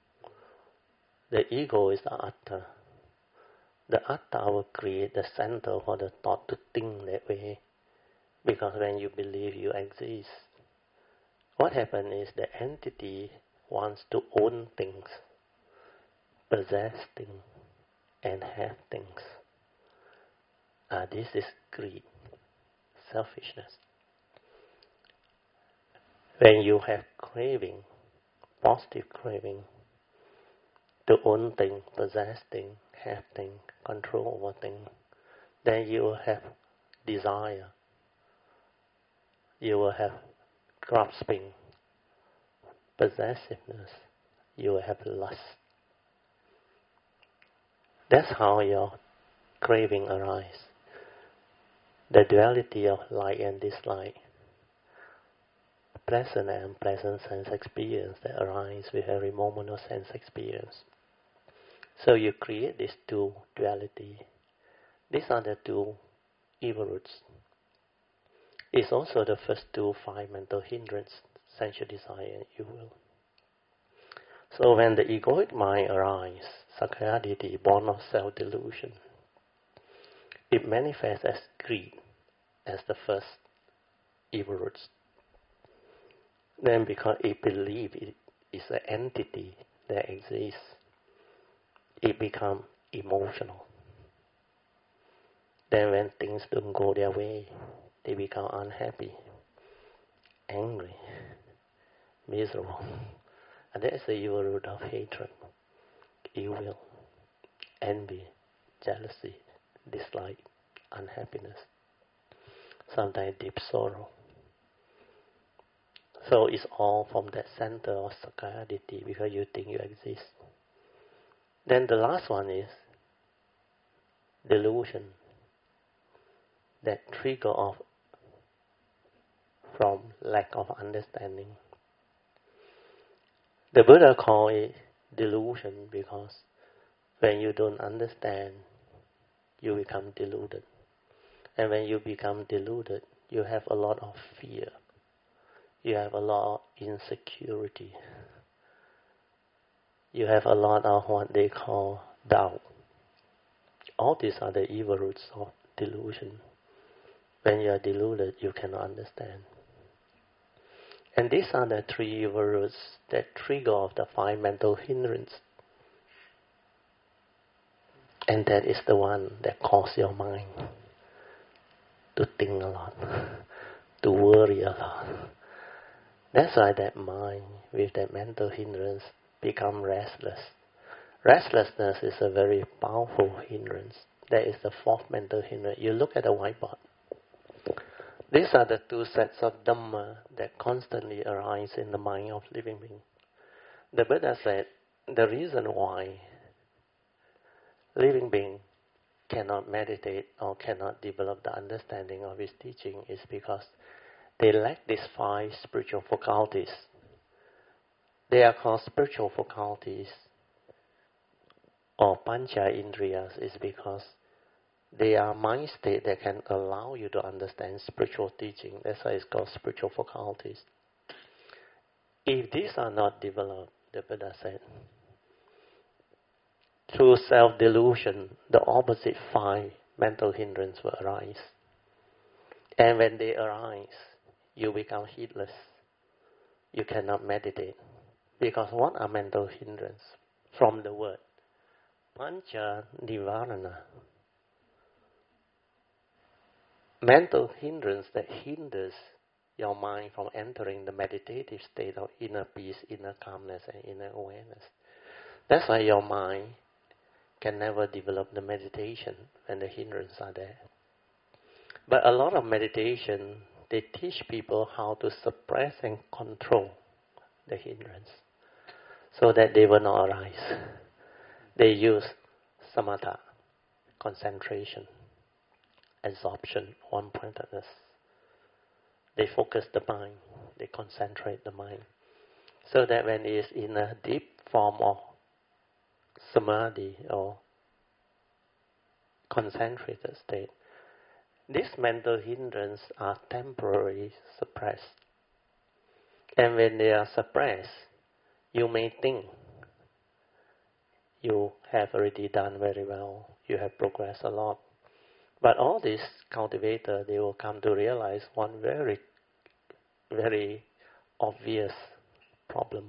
is the atta. The atta will create the center for the thought to think that way. Because when you believe you exist, what happens is the entity wants to own things, possess things, and have things. This is greed, selfishness. When you have craving, positive craving, to own things, possess things, have things, control over things, then you will have desire. You will have grasping, possessiveness. You will have lust. That's how your craving arises. The duality of like and dislike, pleasant and unpleasant sense experience that arise with every moment of sense experience. So you create these two duality. These are the two evil roots. It's also the first two five mental hindrance, sensual desire and evil will. So when the egoic mind arises, sakkayaditthi, born of self-delusion, it manifests as greed, as the first evil roots. Then because it believes it is an entity that exists, it becomes emotional. Then when things don't go their way, they become unhappy, angry, miserable. And that is the evil root of hatred, ill will, envy, jealousy, dislike, unhappiness, sometimes deep sorrow. So it's all from that center of sakkayaditthi because you think you exist. Then the last one is delusion, that trigger of from lack of understanding. The Buddha called it delusion because when you don't understand, you become deluded. And when you become deluded, you have a lot of fear. You have a lot of insecurity. You have a lot of what they call doubt. All these are the evil roots of delusion. When you are deluded, you cannot understand. And these are the three evil roots that trigger off the five mental hindrance. And that is the one that causes your mind to think a lot, to worry a lot. That's why that mind with that mental hindrance become restless. Restlessness is a very powerful hindrance. That is the fourth mental hindrance. You look at the whiteboard. These are the two sets of Dhamma that constantly arise in the mind of living being. The Buddha said, the reason why living being cannot meditate or cannot develop the understanding of his teaching is because they lack these five spiritual faculties. They are called spiritual faculties or pancha indriyas is because they are mind state that can allow you to understand spiritual teaching. That's why it's called spiritual faculties. If these are not developed, the Buddha said, through self-delusion, the opposite five mental hindrances will arise. And when they arise, you become heedless. You cannot meditate. Because what are mental hindrances? From the word pancha nivarana. Mental hindrance that hinders your mind from entering the meditative state of inner peace, inner calmness, and inner awareness. That's why your mind can never develop the meditation when the hindrances are there. But a lot of meditation they teach people how to suppress and control the hindrance so that they will not arise. They use samatha, concentration, absorption, one-pointedness. They focus the mind, they concentrate the mind, so that when it is in a deep form of samadhi or concentrated state, these mental hindrances are temporarily suppressed. And when they are suppressed, you may think you have already done very well, you have progressed a lot. But all these cultivators, they will come to realize one very, very obvious problem.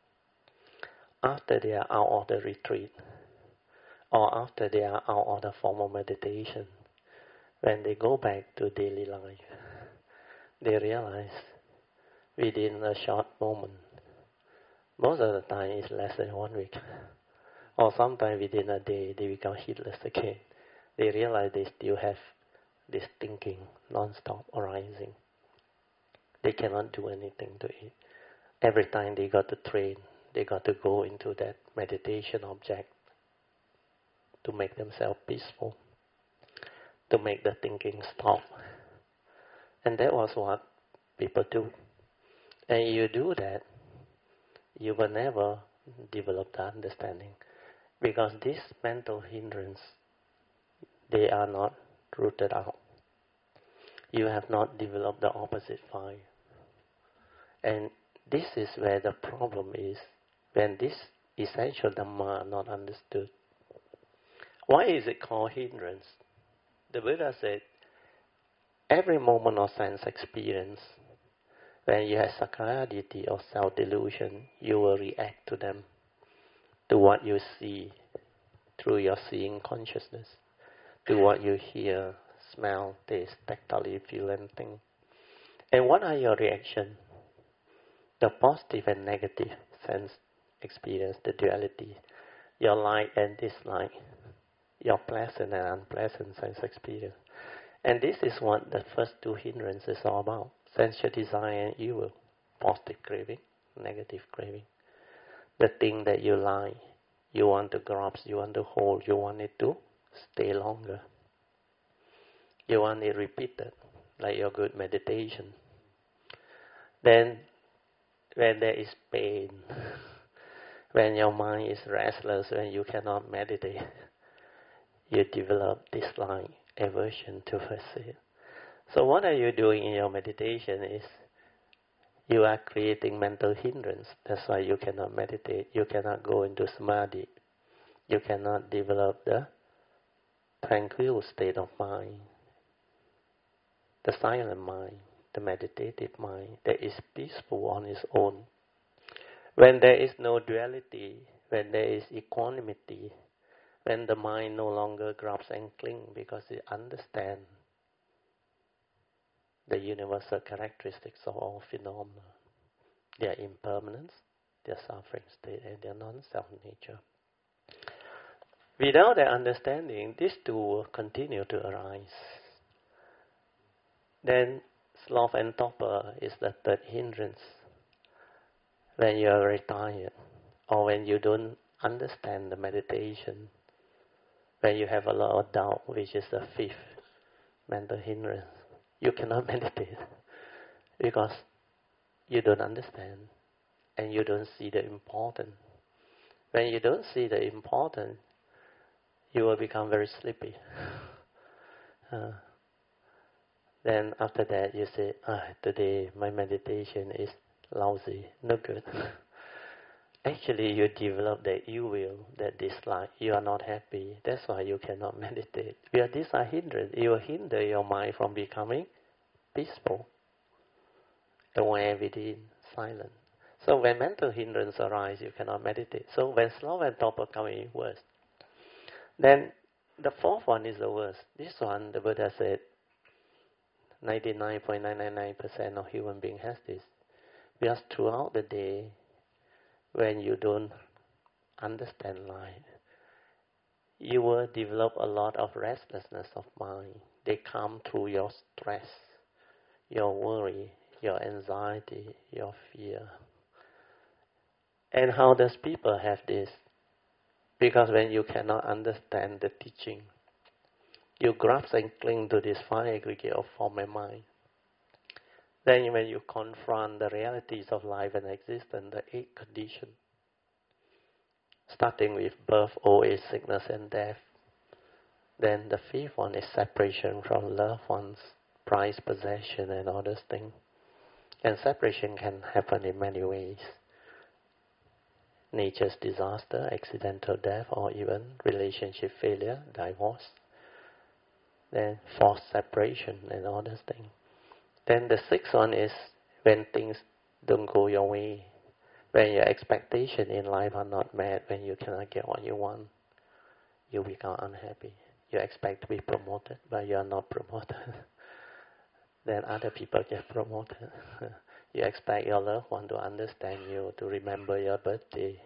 After they are out of the retreat, or after they are out of the formal meditation, when they go back to daily life, they realize within a short moment, most of the time it's less than 1 week, or sometimes within a day they become heedless again. They realize they still have this thinking non-stop arising. They cannot do anything to it. Every time they got to train, they got to go into that meditation object to make themselves peaceful, to make the thinking stop. And that was what people do. And you do that, you will never develop the understanding, because this mental hindrance, they are not rooted out. You have not developed the opposite five. And this is where the problem is, when this essential Dhamma are not understood. Why is it called hindrance? The Buddha said, every moment of sense experience, when you have sakkaya ditthi or self-delusion, you will react to them, to what you see through your seeing consciousness, to what you hear, smell, taste, tactile, feel and think. And what are your reactions? The positive and negative sense experience, the duality, your like and dislike, your pleasant and unpleasant sense experience. And this is what the first two hindrances are about. Sensual desire and evil, positive craving, negative craving. The thing that you like, you want to grasp, you want to hold, you want it to stay longer. You want it repeated, like your good meditation. Then, when there is pain, when your mind is restless, when you cannot meditate, you develop dislike, aversion towards it. So what are you doing in your meditation is, you are creating mental hindrance. That's why you cannot meditate, you cannot go into samadhi, you cannot develop the tranquil state of mind, the silent mind, the meditative mind that is peaceful on its own. When there is no duality, when there is equanimity, when the mind no longer grabs and clings because it understands the universal characteristics of all phenomena, their impermanence, their suffering state, and their non-self nature. Without that understanding, these two will continue to arise. Then sloth and torpor is the third hindrance. When you are very tired, or when you don't understand the meditation, when you have a lot of doubt, which is the fifth mental hindrance, you cannot meditate because you don't understand and you don't see the important. When you don't see the important, you will become very sleepy. Then after that you say, today my meditation is lousy, no good. Actually you develop the ill will, that dislike, you are not happy, that's why you cannot meditate. Because these are hindrance, it will hinder your mind from becoming peaceful, aware within, silent. So when mental hindrance arise, you cannot meditate. So when sloth and torpor come in worse. Then the fourth one is the worst. This one, the Buddha said, 99.999% of human beings has this. Because throughout the day, when you don't understand life, you will develop a lot of restlessness of mind. They come through your stress, your worry, your anxiety, your fear. And how does people have this? Because when you cannot understand the teaching, you grasp and cling to this five aggregate of form and mind. Then when you confront the realities of life and existence, the eight conditions, starting with birth, old age, sickness and death, then the fifth one is separation from loved ones, prized possession and all those things. And separation can happen in many ways. Nature's disaster, accidental death, or even relationship failure, divorce. Then forced separation and all those things. Then the sixth one is when things don't go your way, when your expectations in life are not met, when you cannot get what you want, you become unhappy. You expect to be promoted, but you are not promoted. Then other people get promoted. You expect your loved one to understand you, to remember your birthday,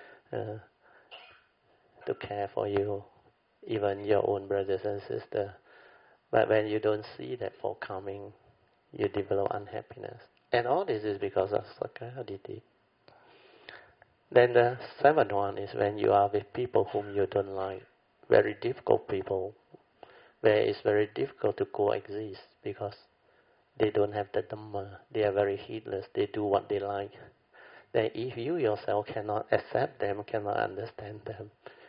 to care for you, even your own brothers and sisters. But when you don't see that forthcoming, you develop unhappiness. And all this is because of sakkaya. Then the seventh one is when you are with people whom you don't like, very difficult people, where it's very difficult to coexist because they don't have the Dhamma, they are very heedless, they do what they like. Then if you yourself cannot accept them, cannot understand them,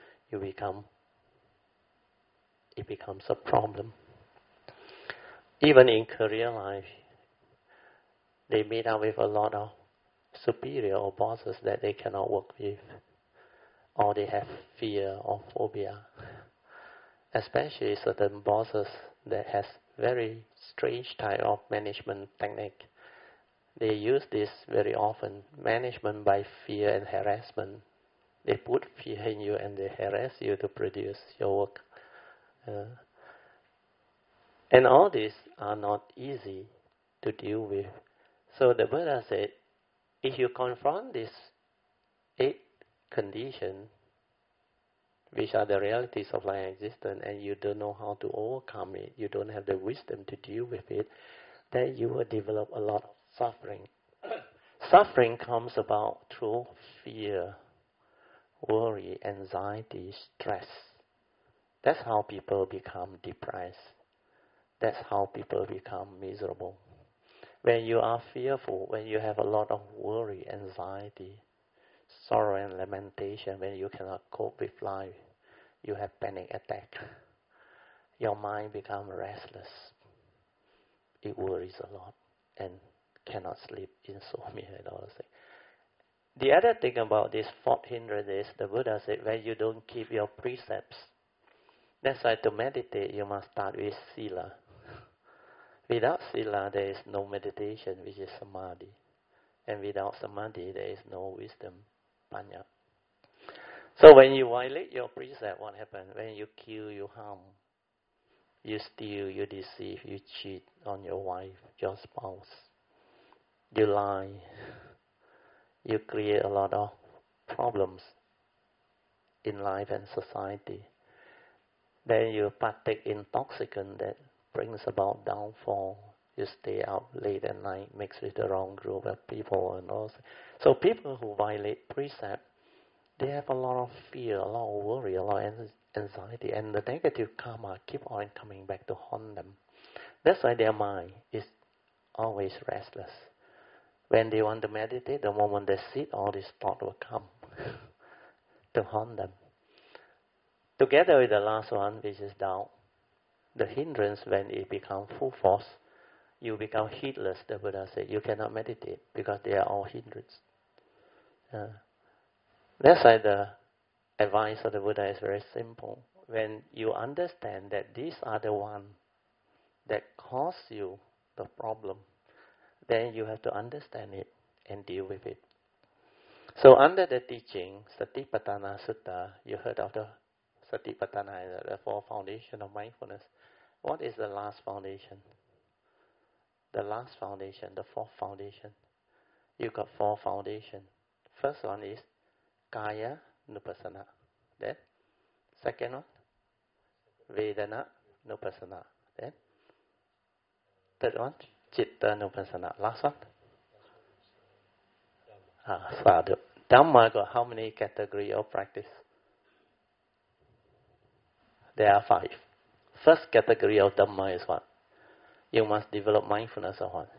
it becomes a problem. Even in career life, they meet up with a lot of superior or bosses that they cannot work with, or they have fear or phobia. Especially certain bosses that has very strange type of management technique. They use this very often, management by fear and harassment. They put fear in you and they harass you to produce your work. And all these are not easy to deal with. So the Buddha said, if you confront these 8 conditions, which are the realities of life and existence, and you don't know how to overcome it, you don't have the wisdom to deal with it, then you will develop a lot of suffering. Suffering comes about through fear, worry, anxiety, stress. That's how people become depressed. That's how people become miserable. When you are fearful, when you have a lot of worry, anxiety, sorrow and lamentation, when you cannot cope with life, you have panic attack. Your mind becomes restless. It worries a lot and cannot sleep, insomnia and all those things. The other thing about this fourth hindrance is, the Buddha said, when you don't keep your precepts, that's why to meditate you must start with sila. Without sila there is no meditation, which is samadhi. And without samadhi there is no wisdom, panya. So when you violate your precept, what happens? When you kill, you harm. You steal, you deceive, you cheat on your wife, your spouse. You lie. You create a lot of problems in life and society. Then you partake in intoxicant that brings about downfall. You stay out late at night, mix with the wrong group of people and all. So people who violate precept, they have a lot of fear, a lot of worry, a lot of anxiety, and the negative karma keep on coming back to haunt them. That's why their mind is always restless. When they want to meditate, the moment they sit, all this thought will come to haunt them. Together with the last one, which is doubt, the hindrance, when it becomes full force, you become heedless, the Buddha said. You cannot meditate because they are all hindrance. That's why the advice of the Buddha is very simple. When you understand that these are the ones that cause you the problem, then you have to understand it and deal with it. So under the teaching, Satipatthana Sutta, you heard of the Satipatthana, the 4 foundations of mindfulness. What is the last foundation? The last foundation, the 4th foundation. You got 4 foundations. First one is Kaya Nupassana. Then, second one, Vedana Nupassana. Then, third one, Citta Nupassana. Last one? Sadhu. Dhamma got how many categories of practice? There are 5. First category of Dhamma is what? You must develop mindfulness of what?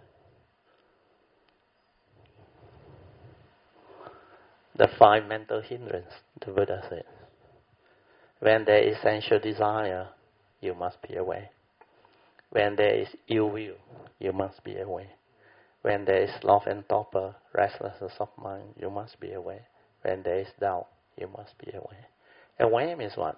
The 5 mental hindrances, the Buddha said. When there is sensual desire, you must be aware. When there is ill will, you must be aware. When there is sloth and torpor, restlessness of mind, you must be aware. When there is doubt, you must be aware. Aware means what?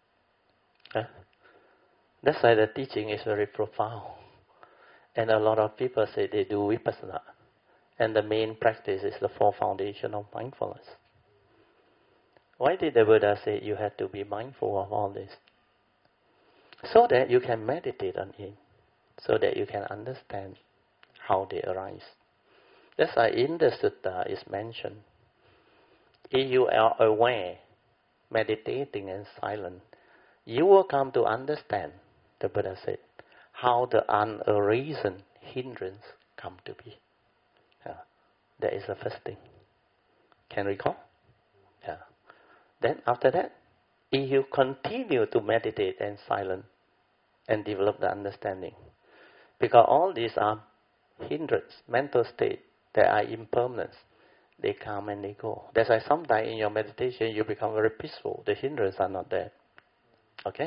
That's why the teaching is very profound. And a lot of people say they do vipassana. And the main practice is the 4 foundations of mindfulness. Why did the Buddha say you have to be mindful of all this? So that you can meditate on it. So that you can understand how they arise. That's why in the sutta is mentioned, if you are aware, meditating and silent, you will come to understand, the Buddha said, how the unarisen hindrance come to be. That is the first thing. Can you recall? Then after that, if you continue to meditate and silent and develop the understanding, because all these are hindrance, mental state, they are impermanence. They come and they go. That's why sometimes in your meditation you become very peaceful. The hindrances are not there. Okay?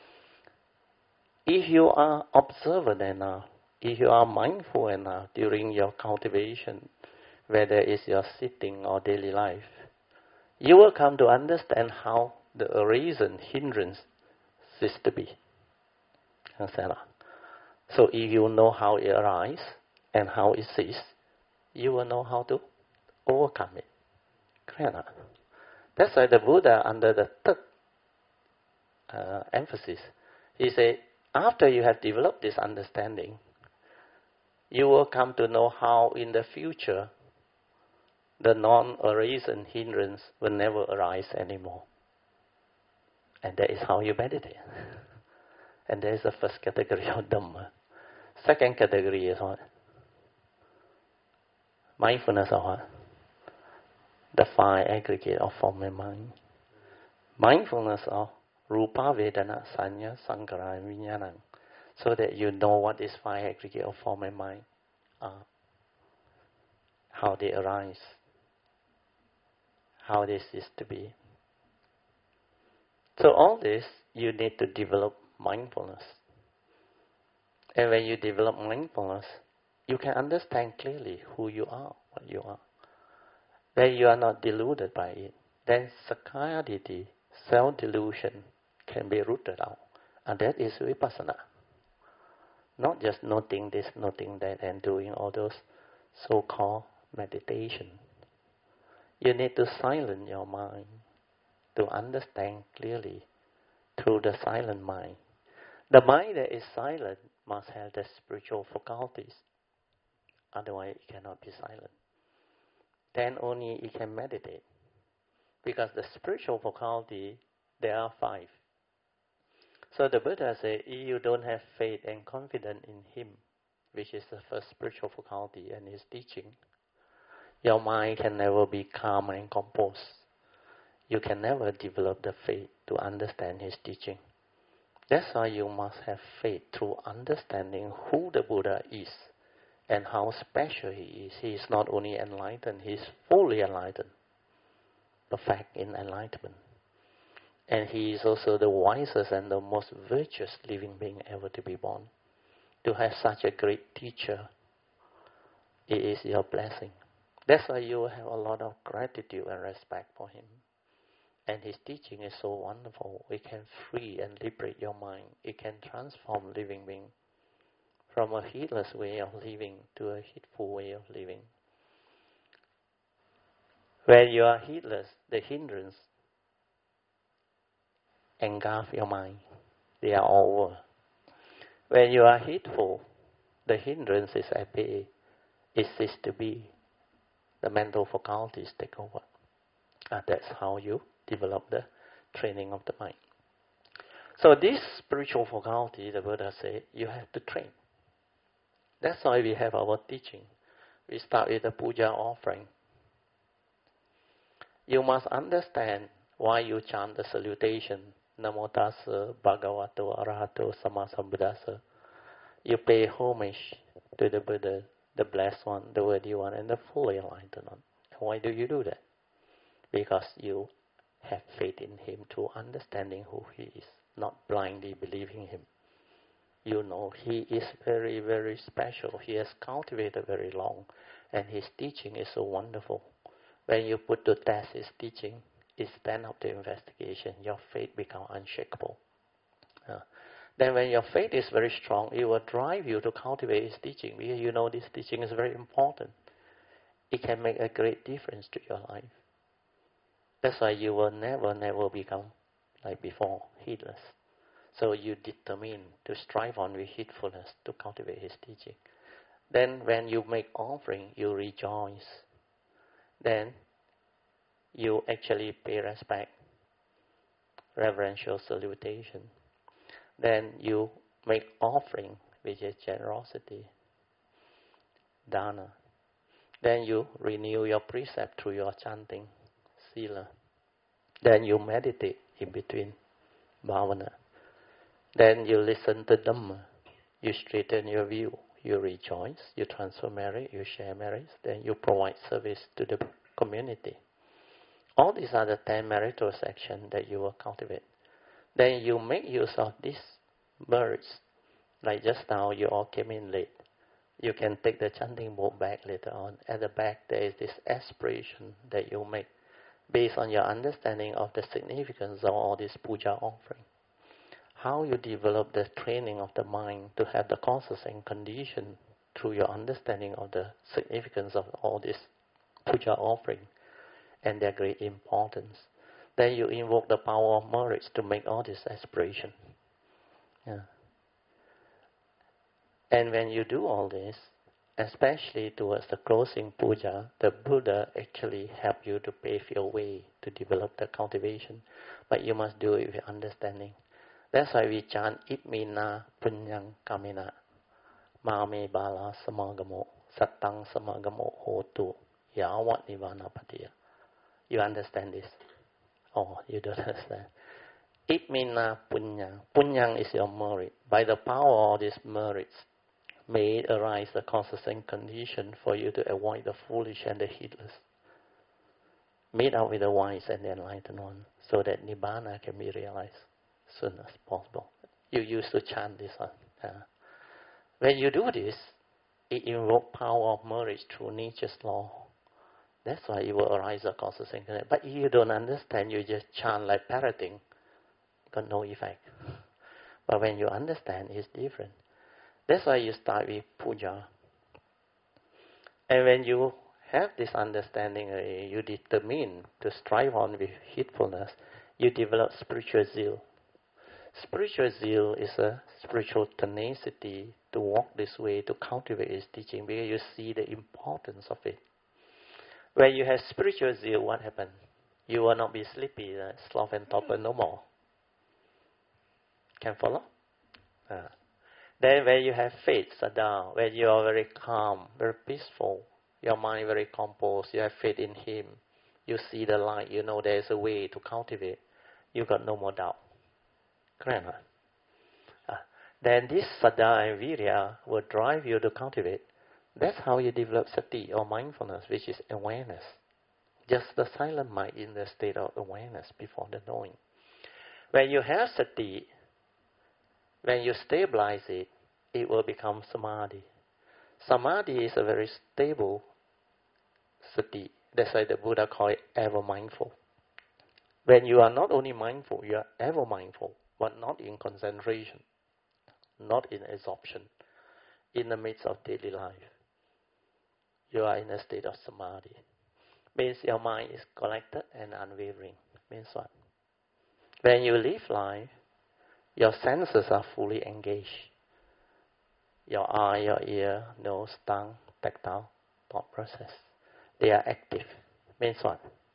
If you are observant enough, if you are mindful enough during your cultivation, whether it's your sitting or daily life, you will come to understand how the arisen hindrance ceases to be. Understand? So if you know how it arises and how it ceases, you will know how to overcome it. Clear? That's why the Buddha, under the third emphasis, he said, after you have developed this understanding, you will come to know how in the future the non-arisen hindrance will never arise anymore. And that is how you meditate. And that is the first category of Dhamma. Second category is what? Mindfulness of what? The 5 aggregate of form and mind. Mindfulness of Rupa, Vedana, Sanya, Sankhara, and Vijnana. So that you know what these 5 aggregate of form and mind are. How they arise. How they cease to be. So all this, you need to develop mindfulness. And when you develop mindfulness, you can understand clearly who you are, what you are. When you are not deluded by it, then Sakkaya Ditthi, self-delusion, can be rooted out. And that is vipassana. Not just noting this, noting that, and doing all those so-called meditation. You need to silence your mind to understand clearly through the silent mind. The mind that is silent must have the spiritual faculties. Otherwise, it cannot be silent. Then only it can meditate. Because the spiritual faculty, there are 5. So the Buddha said, if you don't have faith and confidence in Him, which is the first spiritual faculty and His teaching, your mind can never be calm and composed. You can never develop the faith to understand His teaching. That's why you must have faith through understanding who the Buddha is and how special He is. He is not only enlightened, He is fully enlightened, perfect in enlightenment. And He is also the wisest and the most virtuous living being ever to be born. To have such a great teacher, it is your blessing. That's why you have a lot of gratitude and respect for Him. And His teaching is so wonderful. It can free and liberate your mind. It can transform living being from a heedless way of living to a heedful way of living. When you are heedless, the hindrance engulf your mind. They are all over. When you are heedful, the hindrance is at bay. It ceases to be. The mental faculties take over. That's how you develop the training of the mind. So this spiritual faculty, the Buddha said, you have to train. That's why we have our teaching. We start with the puja offering. You must understand why you chant the salutation, Namo Tassa Bhagavato Arahato Sammasambuddhassa. You pay homage to the Buddha, the blessed one, the worthy one, and the fully enlightened one. Why do you do that? Because you have faith in him through understanding who he is, not blindly believing him. You know he is very, very special. He has cultivated very long, and his teaching is so wonderful. When you put to test his teaching, it stand up to investigation. Your faith becomes unshakable. Then when your faith is very strong, it will drive you to cultivate his teaching, because you know this teaching is very important. It can make a great difference to your life. That's why you will never become like before, heedless. So you determine to strive on with heedfulness to cultivate his teaching. Then when you make offering, you rejoice. Then you actually pay respect, reverential salutation. Then you make offering, which is generosity, dana. Then you renew your precept through your chanting, sila. Then you meditate in between, bhavana. Then you listen to Dhamma. You straighten your view. You rejoice. You transfer merit. You share merits. Then you provide service to the community. All these are the 10 meritorious actions that you will cultivate. Then you make use of these merits. Like just now, you all came in late. You can take the chanting book back later on. At the back, there is this aspiration that you make based on your understanding of the significance of all this puja offering. How you develop the training of the mind to have the causes and condition through your understanding of the significance of all this puja offering and their great importance. Then you invoke the power of merits to make all this aspiration. Yeah. And when you do all this, especially towards the closing puja, the Buddha actually help you to pave your way to develop the cultivation. But you must do it with understanding. That's why we chant Itmina Punyang Kamina Mame Bala Samagamo Satang Samagamo Hotu Yavat Nivana Patiya. You understand this? Oh, you don't understand. Itmina Punyang. Punyang is your merit. By the power of these merits, may it arise the causes and condition for you to avoid the foolish and the heedless. Meet up with the wise and the enlightened one, so that Nibbana can be realized soon as possible. You used to chant this one. When you do this, it invokes power of merit through nature's law. That's why it will arise the causes and condition. But if you don't understand, you just chant like parroting, got no effect. But when you understand, it's different. That's why you start with puja. And when you have this understanding, you determine to strive on with heedfulness, you develop spiritual zeal. Spiritual zeal is a spiritual tenacity to walk this way, to cultivate his teaching, because you see the importance of it. When you have spiritual zeal, what happens? You will not be sleepy, sloth and torpor no more. Can follow? Then when you have faith, sada, when you are very calm, very peaceful, your mind very composed, you have faith in him, you see the light, you know there is a way to cultivate, you got no more doubt. Correct? Then this sada and virya will drive you to cultivate. That's how you develop sati or mindfulness, which is awareness. Just the silent mind in the state of awareness before the knowing. When you have sati, when you stabilize it, it will become samadhi. Samadhi is a very stable sati. That's why the Buddha called it ever mindful. When you are not only mindful, you are ever mindful, but not in concentration, not in absorption, in the midst of daily life. You are in a state of samadhi. Means your mind is collected and unwavering. Means what? When you live life, your senses are fully engaged. Your eye, your ear, nose, tongue, tactile, thought process. They are active. Means what?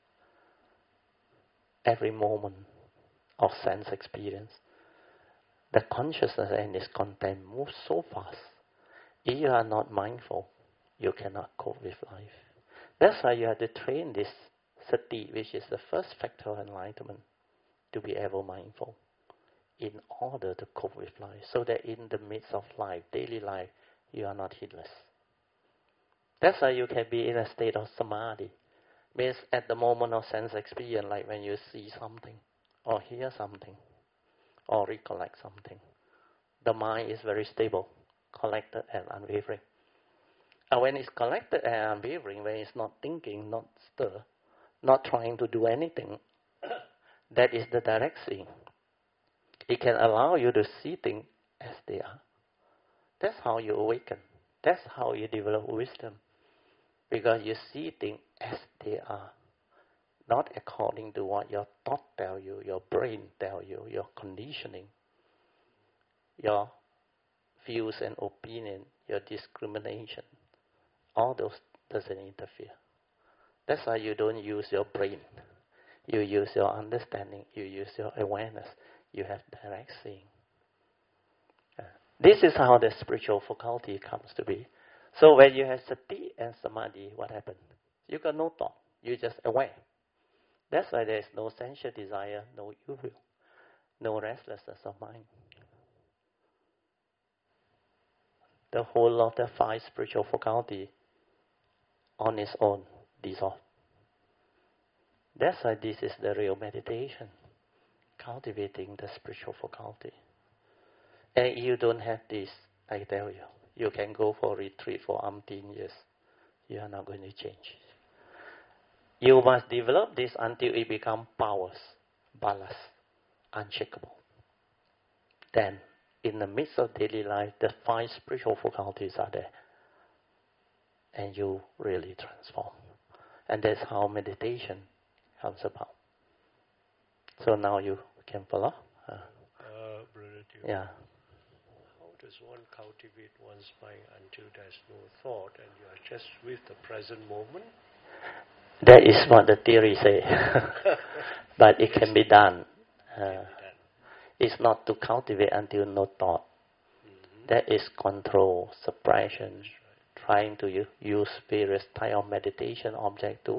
Every moment of sense experience, the consciousness and its content moves so fast. If you are not mindful, you cannot cope with life. That's why you have to train this sati, which is the first factor of enlightenment, to be ever mindful in order to cope with life, so that in the midst of life, daily life, you are not heedless. That's why you can be in a state of samadhi. Means at the moment of sense experience, like when you see something, or hear something, or recollect something, the mind is very stable, collected and unwavering. And when it's collected and unwavering, when it's not thinking, not stir, not trying to do anything, that is the direct seeing. It can allow you to see things as they are. That's how you awaken. That's how you develop wisdom. Because you see things as they are, not according to what your thought tell you, your brain tell you, your conditioning, your views and opinion, your discrimination. All those doesn't interfere. That's why you don't use your brain. You use your understanding. You use your awareness. You have direct seeing. This is how the spiritual faculty comes to be. So when you have sati and samadhi, what happens? You got no thought. You're just aware. That's why there is no sensual desire, no evil, no restlessness of mind. The whole of the 5 spiritual faculty on its own dissolve. That's why this is the real meditation, cultivating the spiritual faculty. And if you don't have this, I tell you, you can go for retreat for umpteen years. You are not going to change. You must develop this until it becomes powers, ballast, unshakable. Then, in the midst of daily life, the 5 spiritual faculties are there. And you really transform. And that's how meditation comes about. So now you can follow? Brother Dew, yeah. How does one cultivate one's mind until there's no thought and you are just with the present moment? That is what the theory say. But it can be done. It's not to cultivate until no thought. Mm-hmm. That is control, suppression, trying to use various type of meditation object to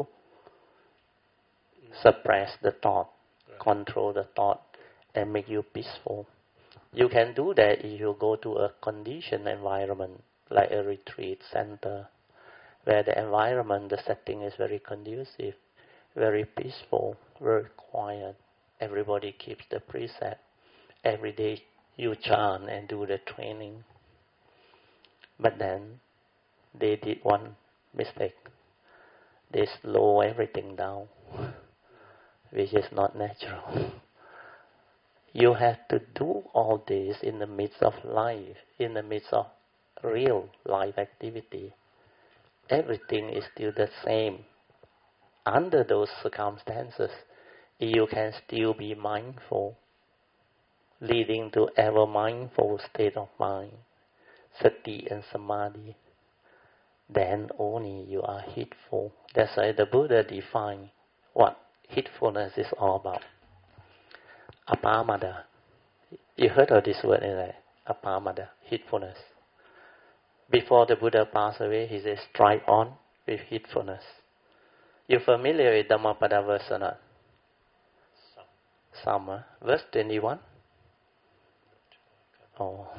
suppress the thought, control the thought, and make you peaceful. You can do that if you go to a conditioned environment, like a retreat center, where the environment, the setting is very conducive, very peaceful, very quiet. Everybody keeps the precept. Every day you chant and do the training. But then they did one mistake. They slow everything down, which is not natural. You have to do all this in the midst of life, in the midst of real life activity. Everything is still the same. Under those circumstances, you can still be mindful, leading to ever mindful state of mind, sati and samadhi. Then only you are heedful. That's why the Buddha defined what heedfulness is all about. Apamada. You heard of this word, isn't it? Apamada, heedfulness. Before the Buddha passed away, he said, strive on with heedfulness. You familiar with Dhammapada verse or not? Some. Verse 21. Oh.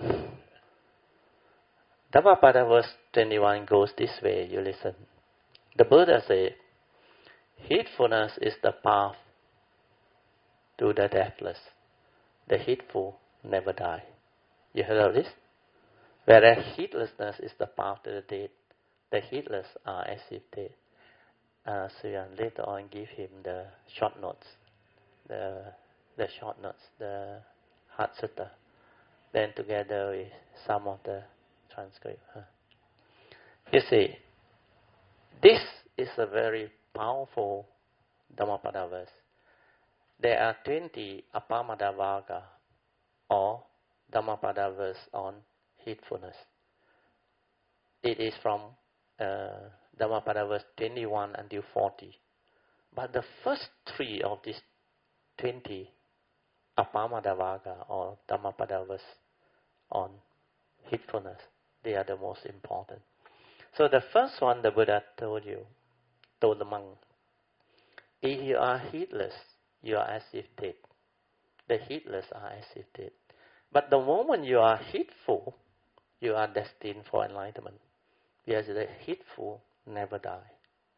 Dhammapada verse 21 goes this way, you listen. The Buddha said, heedfulness is the path to the deathless. The heedful never die. You heard of this? Whereas heedlessness is the path to the dead. The heedless are as if dead. Suyan later on give him the short notes. The short notes, the Heart Sutta. Then together with some of the transcript. You see, this is a very powerful Dhammapada verse. There are 20 Apamada Varga or Dhammapada verse on heedfulness. It is from Dhammapada verse 21 until 40. But the first 3 of these 20 Apamada Varga or Dhammapada verse on heedfulness They are the most important. So the first one the Buddha told the monk, if you are heedless, you are as if dead. The heedless are as if dead. But the moment you are heedful, you are destined for enlightenment. Because the heedful never die.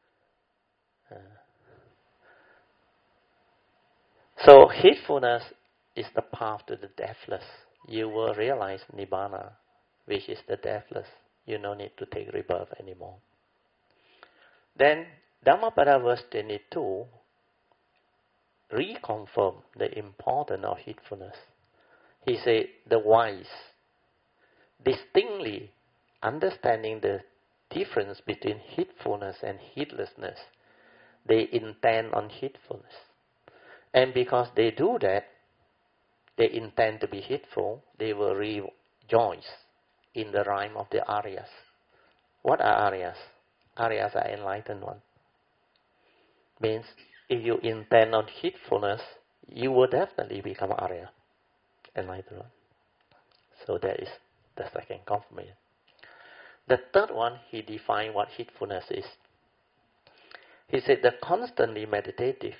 So heedfulness is the path to the deathless. You will realize Nibbana, which is the deathless. You don't need to take rebirth anymore. Then Dhammapada verse 22 reconfirm the importance of heedfulness. He said, the wise, distinctly understanding the difference between heedfulness and heedlessness, they intend on heedfulness. And because they do that, they intend to be heedful, they will rejoice in the rhyme of the Aryas. What are Aryas? Aryas are enlightened ones. Means, if you intend on heedfulness, you will definitely become Arya, enlightened one. So that is the second confirmation. The third one, he defined what heedfulness is. He said, the constantly meditative,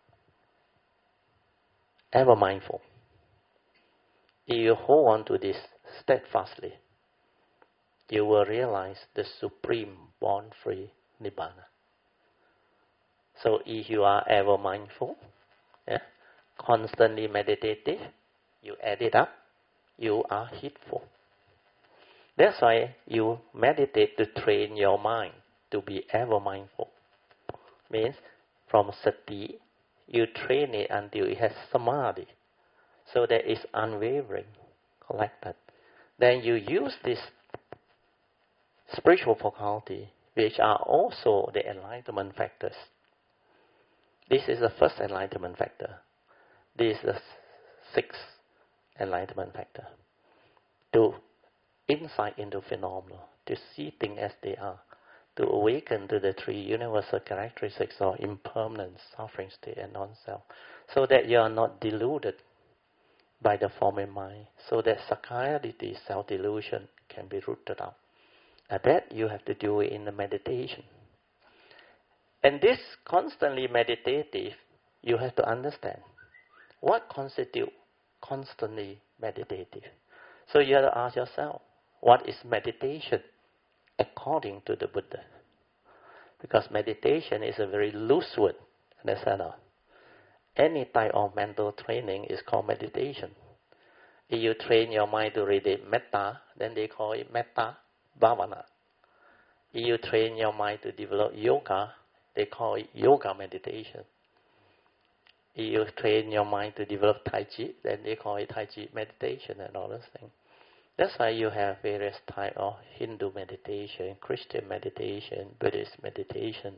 ever mindful. If you hold on to this steadfastly, you will realize the supreme born-free Nibbana. So if you are ever mindful, constantly meditative, you add it up, you are heedful. That's why you meditate to train your mind to be ever mindful. Means from sati, you train it until it has samadhi. So that it's unwavering, collected. Then you use this spiritual faculty, which are also the enlightenment factors. This is the first enlightenment factor. This is the sixth enlightenment factor. To insight into phenomena, to see things as they are, to awaken to the three universal characteristics of impermanence, suffering state, and non-self, so that you are not deluded by the form and mind, so that sakkayaditthi, self-delusion, can be rooted out. And that you have to do it in the meditation. And this constantly meditative, you have to understand what constitutes constantly meditative. So you have to ask yourself, what is meditation according to the Buddha? Because meditation is a very loose word. Understand? Any type of mental training is called meditation. If you train your mind to read it metta, then they call it metta bhavana. If you train your mind to develop yoga, they call it yoga meditation. If you train your mind to develop Tai Chi, then they call it Tai Chi meditation and all those things. That's why you have various types of Hindu meditation, Christian meditation, Buddhist meditation.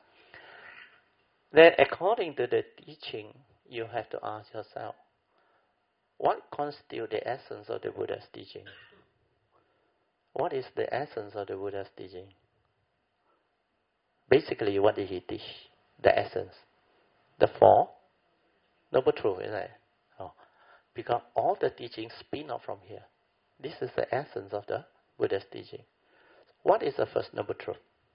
Then according to the teaching, you have to ask yourself, what constitutes the essence of the Buddha's teaching? What is the essence of the Buddha's teaching? Basically, what did he teach? The essence. The Four Noble Truths, isn't it? Because all the teachings spin off from here. This is the essence of the Buddha's teaching. What is the first Noble Truth?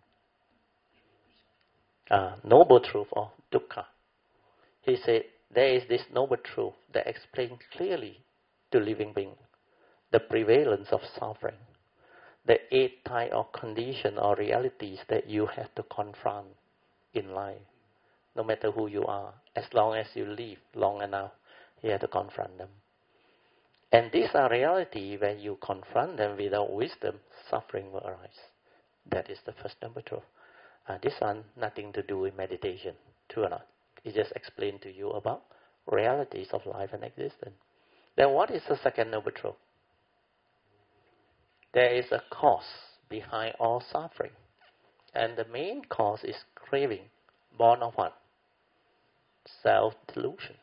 Noble Truth of dukkha. He said, there is this Noble Truth that explains clearly to living beings the prevalence of suffering. The 8 types of conditions or realities that you have to confront in life, no matter who you are. As long as you live long enough, you have to confront them. And these are realities. When you confront them without wisdom, suffering will arise. That is the first Noble Truth. This one, nothing to do with meditation. True or not? It just explained to you about realities of life and existence. Then what is the second Noble Truth? There is a cause behind all suffering. And the main cause is craving, born of what? Self-delusion.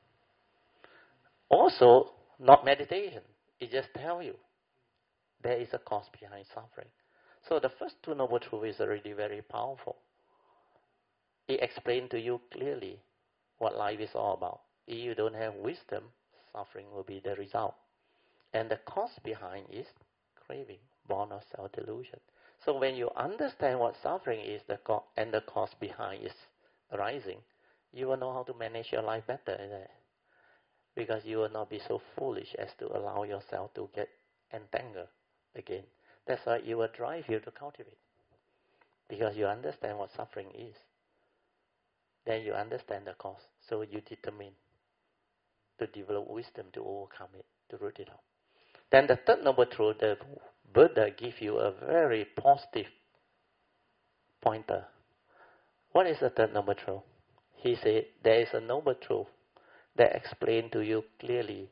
Also, not meditation. It just tells you there is a cause behind suffering. So the first 2 Noble Truths is already very powerful. It explains to you clearly what life is all about. If you don't have wisdom, suffering will be the result. And the cause behind is craving, born of self-delusion. So when you understand what suffering is and the cause behind is arising, you will know how to manage your life better, isn't it? Because you will not be so foolish as to allow yourself to get entangled again. That's why it will drive you to cultivate. Because you understand what suffering is. Then you understand the cause. So you determine to develop wisdom to overcome it, to root it out. Then the third noble truth, the Buddha gives you a very positive pointer. What is the third noble truth? He said, there is a noble truth that explains to you clearly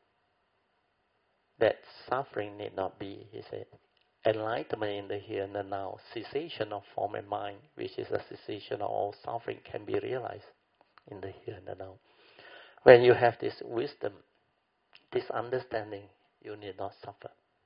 that suffering need not be, he said. Enlightenment in the here and the now, cessation of form and mind, which is a cessation of all suffering, can be realized in the here and the now. When you have this wisdom, this understanding, you need not suffer.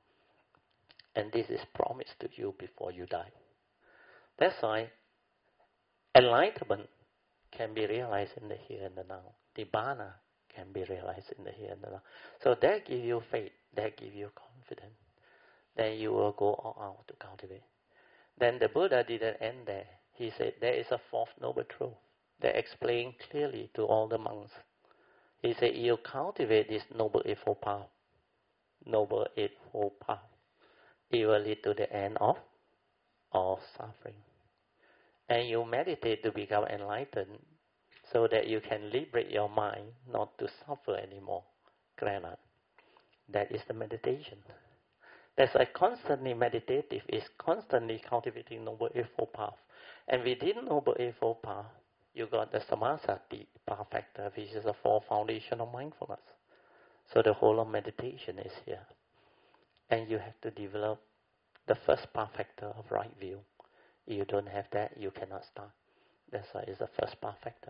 And this is promised to you before you die. That's why enlightenment can be realized in the here and the now. Nibbana can be realized in the here and the now. So that gives you faith, that gives you confidence. Then you will go all out to cultivate. Then the Buddha didn't end there. He said there is a fourth noble truth that explained clearly to all the monks. He said, you cultivate this noble eightfold path. Noble eightfold path. It will lead to the end of all suffering. And you meditate to become enlightened so that you can liberate your mind not to suffer anymore. Krana. That is the meditation. That's why constantly meditative is constantly cultivating Noble Eightfold Path. And within Noble Eightfold Path, you got the Samasati path factor, which is the fourth foundation of mindfulness. So the whole of meditation is here. And you have to develop the first path factor of right view. If you don't have that, you cannot start. That's why it's the first path factor.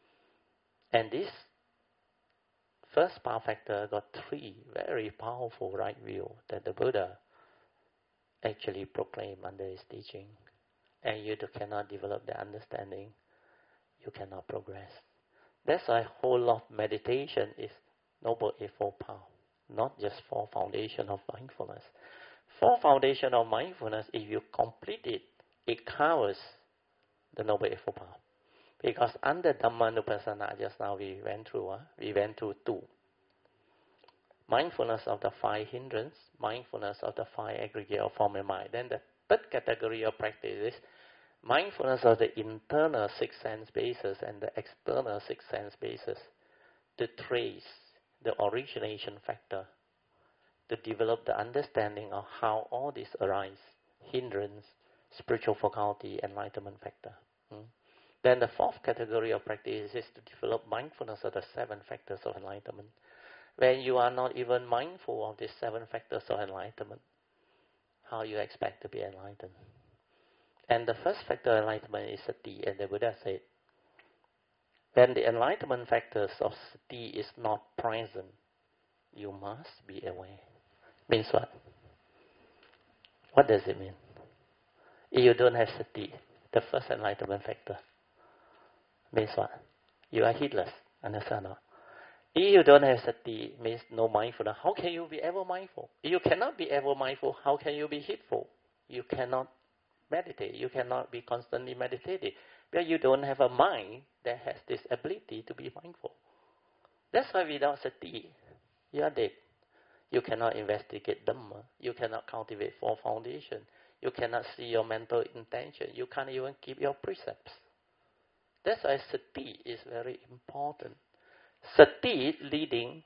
And this first path factor got three very powerful right view that the Buddha actually proclaimed under his teaching. And you cannot develop the understanding, you cannot progress. That's why whole of meditation is Noble Eightfold Path, not just four foundation of mindfulness. Four foundation of mindfulness, if you complete it, it covers the Noble Eightfold Path. Because under Dhammanupassana, just now we went through two. Mindfulness of the five hindrance, mindfulness of the five aggregate of form and mind. Then the third category of practice is mindfulness of the internal six sense bases and the external six sense bases. To trace the origination factor, to develop the understanding of how all this arise, hindrance, spiritual faculty, enlightenment factor. Then the fourth category of practice is to develop mindfulness of the seven factors of enlightenment. When you are not even mindful of these seven factors of enlightenment, how you expect to be enlightened? And the first factor of enlightenment is sati, and the Buddha said, when the enlightenment factors of sati is not present, you must be aware. Means what? What does it mean? If you don't have sati, the first enlightenment factor, means what? You are heedless. Understand or not? If you don't have sati, means no mindfulness. How can you be ever mindful? If you cannot be ever mindful, how can you be heedful? You cannot meditate. You cannot be constantly meditating. Because you don't have a mind that has this ability to be mindful. That's why without sati, you are dead. You cannot investigate Dhamma. You cannot cultivate four foundations. You cannot see your mental intention. You can't even keep your precepts. That's why sati is very important. Sati leading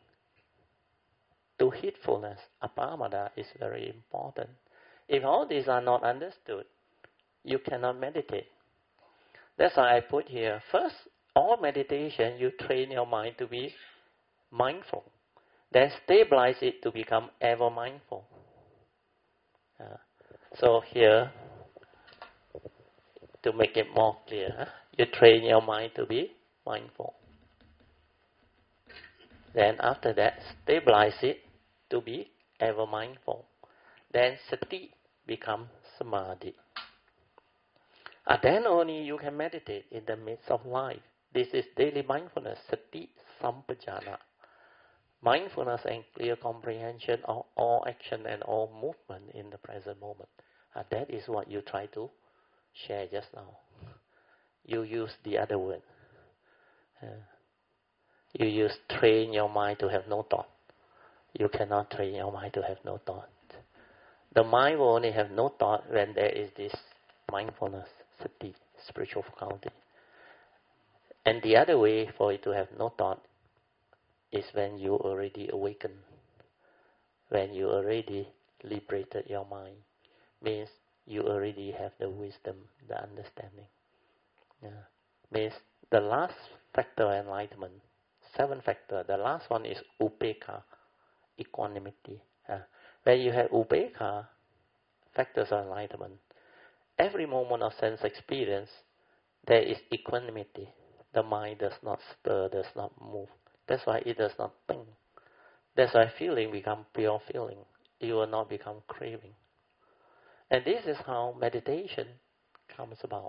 to heedfulness, apamada, is very important. If all these are not understood, you cannot meditate. That's why I put here, first, all meditation, you train your mind to be mindful. Then stabilize it to become ever mindful. So here, to make it more clear, you train your mind to be mindful. Then after that, stabilize it to be ever mindful. Then sati become samadhi. And then only you can meditate in the midst of life. This is daily mindfulness, sati sampajana. mindfulness and clear comprehension of all action and all movement in the present moment. That is what you try to share just now. You use the other word. You use train your mind to have no thought. You cannot train your mind to have no thought. The mind will only have no thought when there is this mindfulness, sati, spiritual faculty. And the other way for it to have no thought is when you already awaken, when you already liberated your mind. Means you already have the wisdom, the understanding. Means the last factor of enlightenment, 7 factor, the last one is upekkha, equanimity. When you have upekkha, factors of enlightenment, every moment of sense experience, there is equanimity. The mind does not stir, does not move. That's why it does not think. That's why feeling becomes pure feeling. It will not become craving. And this is how meditation comes about.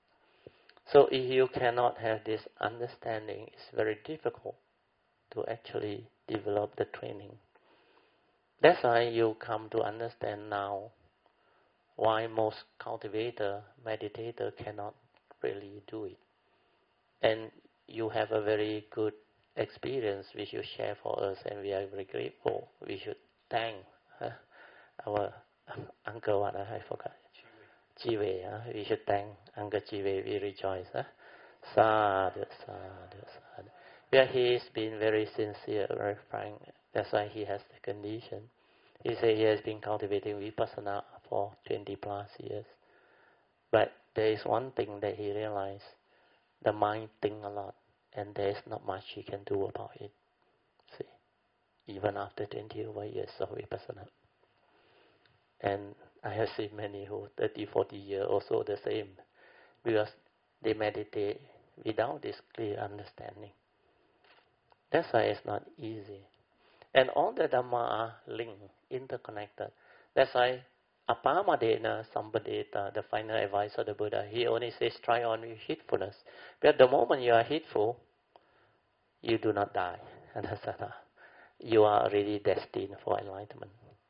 So if you cannot have this understanding, it's very difficult to actually develop the training. That's why you come to understand now why most cultivator, meditator cannot really do it. And you have a very good experience which you share for us, and we are very grateful. We should thank our uncle, what I forgot. Jive. We should thank Uncle Jive. We rejoice. Sadhu, sadhu, sadhu. Where he has been very sincere, very frank. That's why he has the condition. He said he has been cultivating vipassana for 20 plus years. But there is one thing that he realized. The mind thinks a lot. And there is not much he can do about it. See, even after 20 over years of vipassana. And I have seen many who 30, 40 years also the same. Because they meditate without this clear understanding. That's why it's not easy. And all the Dhamma are linked, interconnected. That's why Appamadena Sambhadeta, the final advice of the Buddha, he only says try on with heedfulness. But the moment you are heedful, you do not die. You are already destined for enlightenment.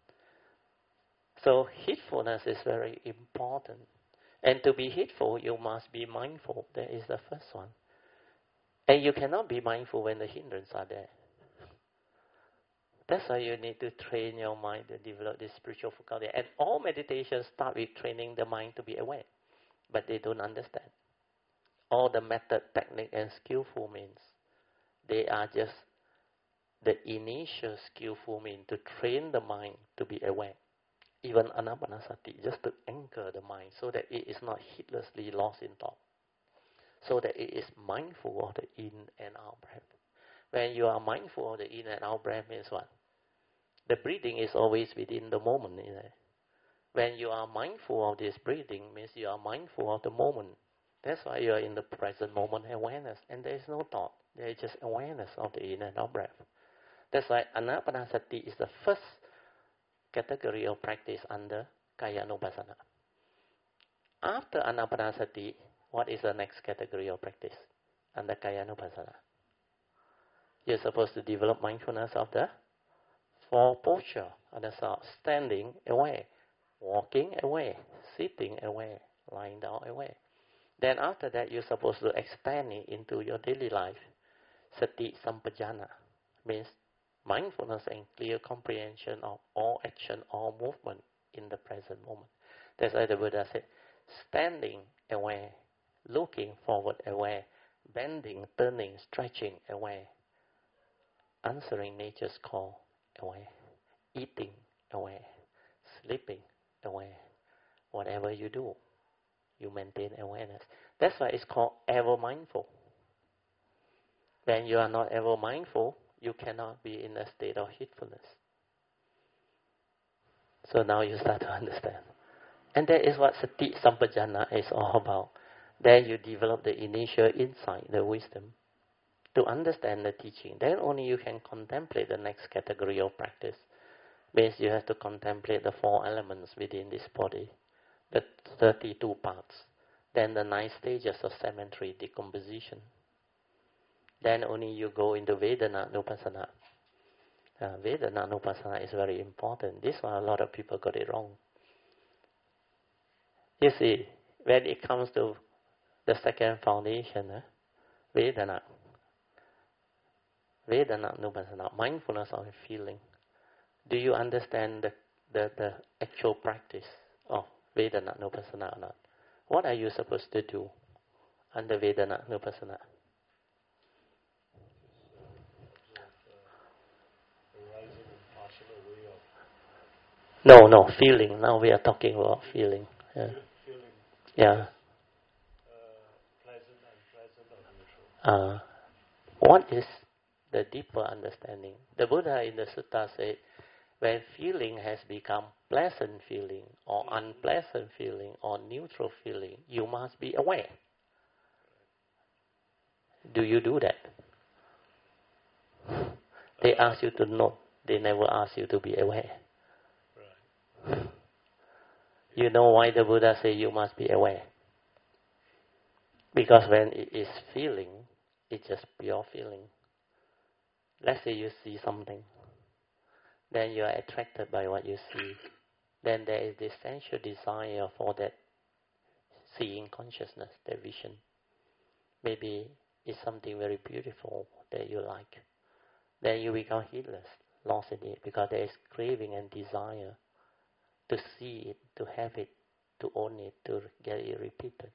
So heedfulness is very important. And to be heedful, you must be mindful. That is the first one. And you cannot be mindful when the hindrances are there. That's why you need to train your mind to develop this spiritual faculty. And all meditations start with training the mind to be aware. But they don't understand. All the method, technique, and skillful means, they are just the initial skillful means to train the mind to be aware. Even anapanasati, just to anchor the mind so that it is not heedlessly lost in thought. So that it is mindful of the in and out breath. When you are mindful of the in and out breath means what? The breathing is always within the moment. When you are mindful of this breathing means you are mindful of the moment. That's why you are in the present moment awareness. And there is no thought. There is just awareness of the in and out breath. That's why anapanasati is the first category of practice under Kayanupassana. After anapanasati, what is the next category of practice under Kayanupassana? You're supposed to develop mindfulness of the 4 posture, standing away, walking away, sitting away, lying down away. Then after that, you're supposed to extend it into your daily life. Sati sampajana means mindfulness and clear comprehension of all action, all movement in the present moment. That's why the Buddha said, standing away, looking forward away, bending, turning, stretching away, answering nature's call away, eating away, sleeping away. Whatever you do, you maintain awareness. That's why it's called ever mindful. When you are not ever mindful, you cannot be in a state of heedfulness. So now you start to understand. And that is what Sati Sampajana is all about. There you develop the initial insight, the wisdom, to understand the teaching. Then only you can contemplate the next category of practice. Means you have to contemplate the 4 elements within this body, the 32 parts. Then the 9 stages of cemetery decomposition. Then only you go into Vedana Nupassana. Vedana is very important. This one, a lot of people got it wrong. You see, when it comes to the second foundation, Vedana mindfulness of feeling. Do you understand the actual practice of Vedana Nupassana or not? What are you supposed to do under Vedana Nupassana? No, feeling. Now we are talking about feeling. Yeah. Feeling. Yeah. Pleasant, unpleasant, or neutral. What is the deeper understanding? The Buddha in the Sutta said, when feeling has become pleasant feeling, or unpleasant feeling, or neutral feeling, you must be aware. Do you do that? They ask you to note. They never ask you to be aware. Right. You know why the Buddha say you must be aware? Because when it is feeling, it's just pure feeling. Let's say you see something. Then you are attracted by what you see. Then there is this sensual desire for that seeing consciousness, that vision. Maybe it's something very beautiful that you like. Then you become heedless, lost in it, because there is craving and desire to see it, to have it, to own it, to get it repeated.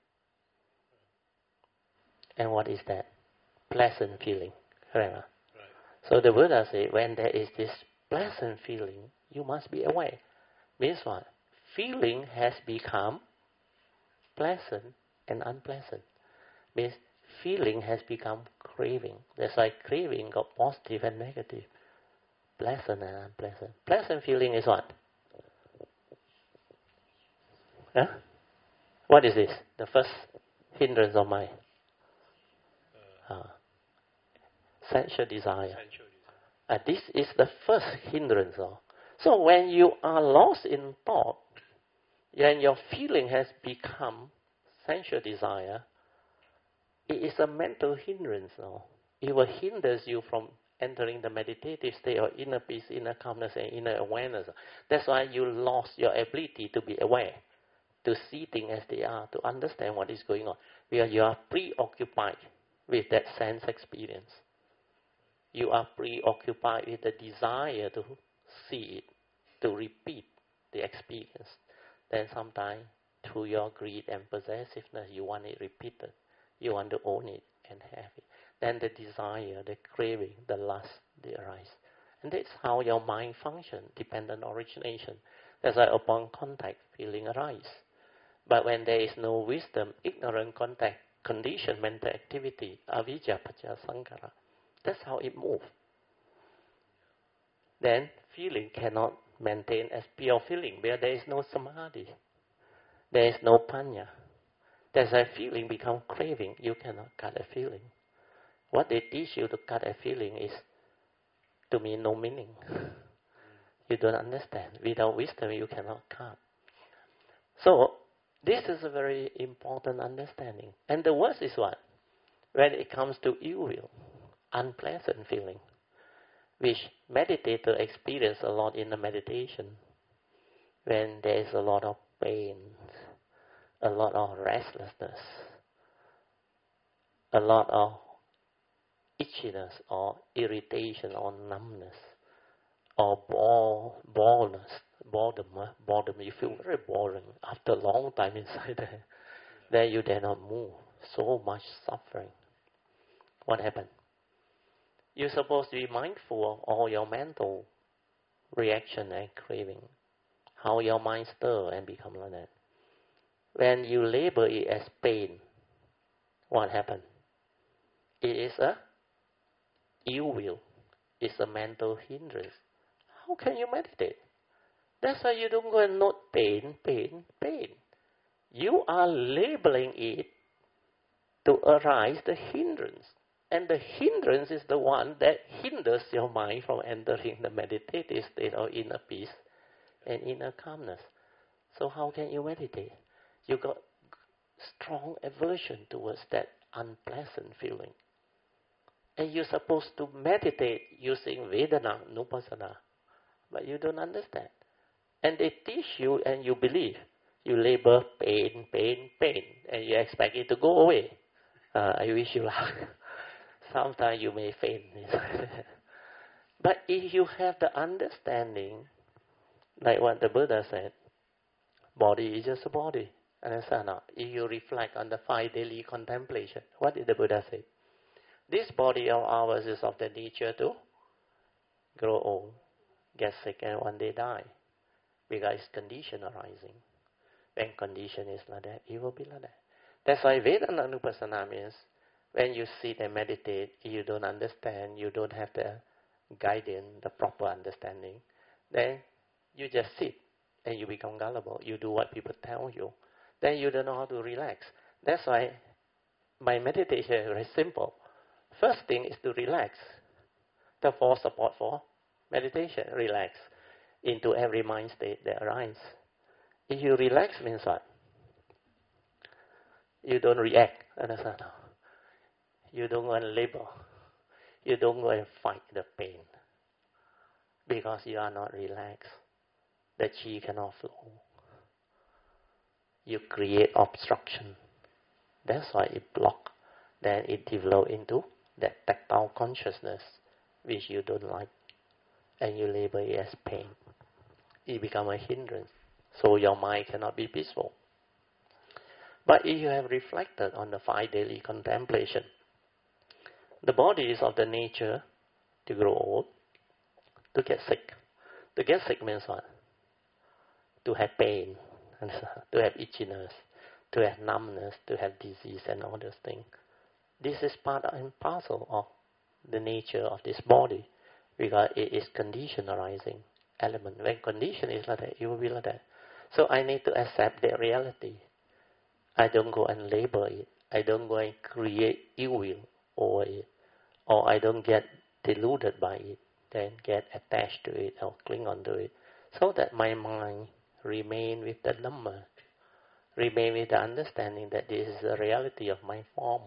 And what is that? Pleasant feeling. Right? Right. So the Buddha said, when there is this pleasant feeling, you must be aware. Means what? Feeling has become pleasant and unpleasant. Means feeling has become craving. That's why craving got positive and negative. Pleasant and unpleasant. Pleasant feeling is what? Huh? What is this? The first hindrance of mind. Sensual desire. This is the first hindrance. So when you are lost in thought, when your feeling has become sensual desire, it is a mental hindrance. It will hinder you from entering the meditative state of inner peace, inner calmness, and inner awareness. That's why you lost your ability to be aware, to see things as they are, to understand what is going on. Because you are preoccupied with that sense experience. You are preoccupied with the desire to see it, to repeat the experience. Then sometimes, through your greed and possessiveness, you want it repeated. You want to own it and have it. Then the desire, the craving, the lust, they arise. And that's how your mind functions, dependent origination. That's why upon contact, feeling arise. But when there is no wisdom, ignorant contact, conditioned mental activity, avijja paccaya sankhara, that's how it moves. Then feeling cannot maintain as pure feeling, where there is no samadhi. There is no panya. That's why feeling becomes craving. You cannot cut a feeling. What they teach you to cut a feeling is, to me, no meaning. You don't understand. Without wisdom, you cannot cut. So, this is a very important understanding. And the worst is what? When it comes to ill will, unpleasant feeling, which meditator experience a lot in the meditation, when there is a lot of pain, a lot of restlessness, a lot of itchiness or irritation or numbness or boredom. You feel very boring after a long time inside there. Then you dare not move. So much suffering. What happened? You're supposed to be mindful of all your mental reaction and craving. How your mind stir and become like that. When you label it as pain, what happened? It is a ill will. It's a mental hindrance. How can you meditate? That's why you don't go and note pain. You are labeling it to arise the hindrance. And the hindrance is the one that hinders your mind from entering the meditative state of inner peace and inner calmness. So how can you meditate? You got strong aversion towards that unpleasant feeling. And you're supposed to meditate using Vedana Nupassana. But you don't understand. And they teach you and you believe. You labor pain, pain, pain. And you expect it to go away. I wish you luck. Sometimes you may faint. But if you have the understanding, like what the Buddha said, body is just a body. Understand now? If you reflect on the 5 daily contemplation, what did the Buddha say? This body of ours is of the nature to grow old, get sick, and one day die. Because it's condition arising. When condition is like that, it will be like that. That's why Vedana Nupassana means when you sit and meditate, you don't understand, you don't have the guidance, the proper understanding, then you just sit and you become gullible. You do what people tell you. Then you don't know how to relax. That's why my meditation is very simple. First thing is to relax. The 4 support for meditation, relax into every mind state that arises. If you relax means what? You don't react, understand? You don't go and labor. You don't go and fight the pain. Because you are not relaxed. The chi cannot flow. You create obstruction. That's why it blocks. Then it develops into that tactile consciousness, which you don't like. And you label it as pain. It becomes a hindrance. So your mind cannot be peaceful. But if you have reflected on the 5 daily contemplation, the body is of the nature to grow old, to get sick. To get sick means what? To have pain, to have itchiness, to have numbness, to have disease and all those things. This is part and parcel of the nature of this body, because it is condition arising element. When condition is like that, it will be like that. So I need to accept that reality. I don't go and label it. I don't go and create ill will over it. Or I don't get deluded by it, then get attached to it or cling on to it. So that my mind remain with the Dhamma, remain with the understanding that this is the reality of my form.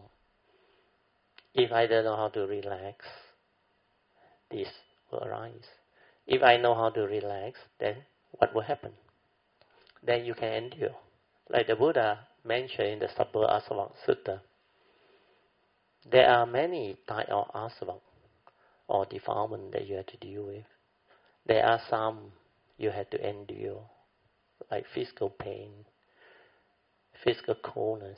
If I don't know how to relax, this will arise. If I know how to relax, then what will happen? Then you can endure. Like the Buddha mentioned in the Sabba Asava Sutta, there are many types of asava or defilement that you have to deal with. There are some you have to endure, like physical pain, physical coldness,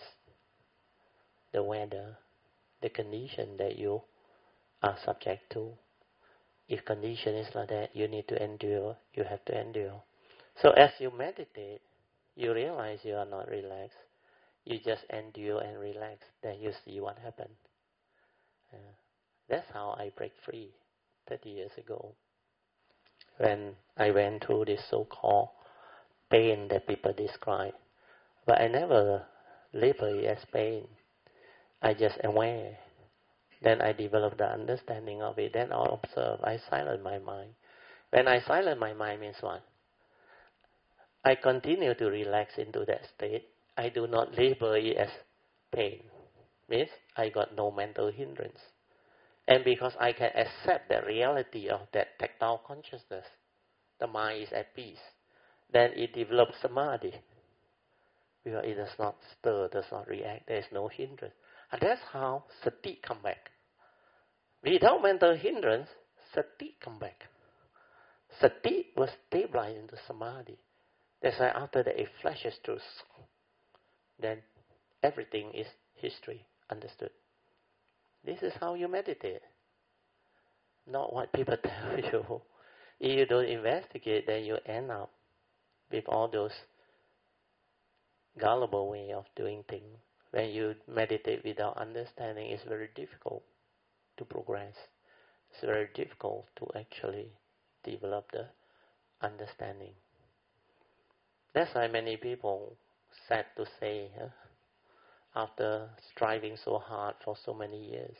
the weather, the condition that you are subject to. If condition is like that, you need to endure, you have to endure. So as you meditate, you realize you are not relaxed. You just endure and relax, then you see what happened. That's how I break free 30 years ago. When I went through this so-called pain that people describe. But I never label it as pain. I just aware. Then I develop the understanding of it. Then I observe. I silence my mind. When I silence my mind means what? I continue to relax into that state. I do not label it as pain. Means I got no mental hindrance. And because I can accept the reality of that tactile consciousness, the mind is at peace, then it develops samadhi. Because it does not stir, does not react, there is no hindrance. And that's how sati come back. Without mental hindrance, sati come back. Sati was stabilized into samadhi. That's why after that it flashes through, then everything is history, understood. This is how you meditate. Not what people tell you. If you don't investigate, then you end up with all those gullible way of doing things. When you meditate without understanding, it's very difficult to progress. It's very difficult to actually develop the understanding. That's why many people, sad to say, after striving so hard for so many years,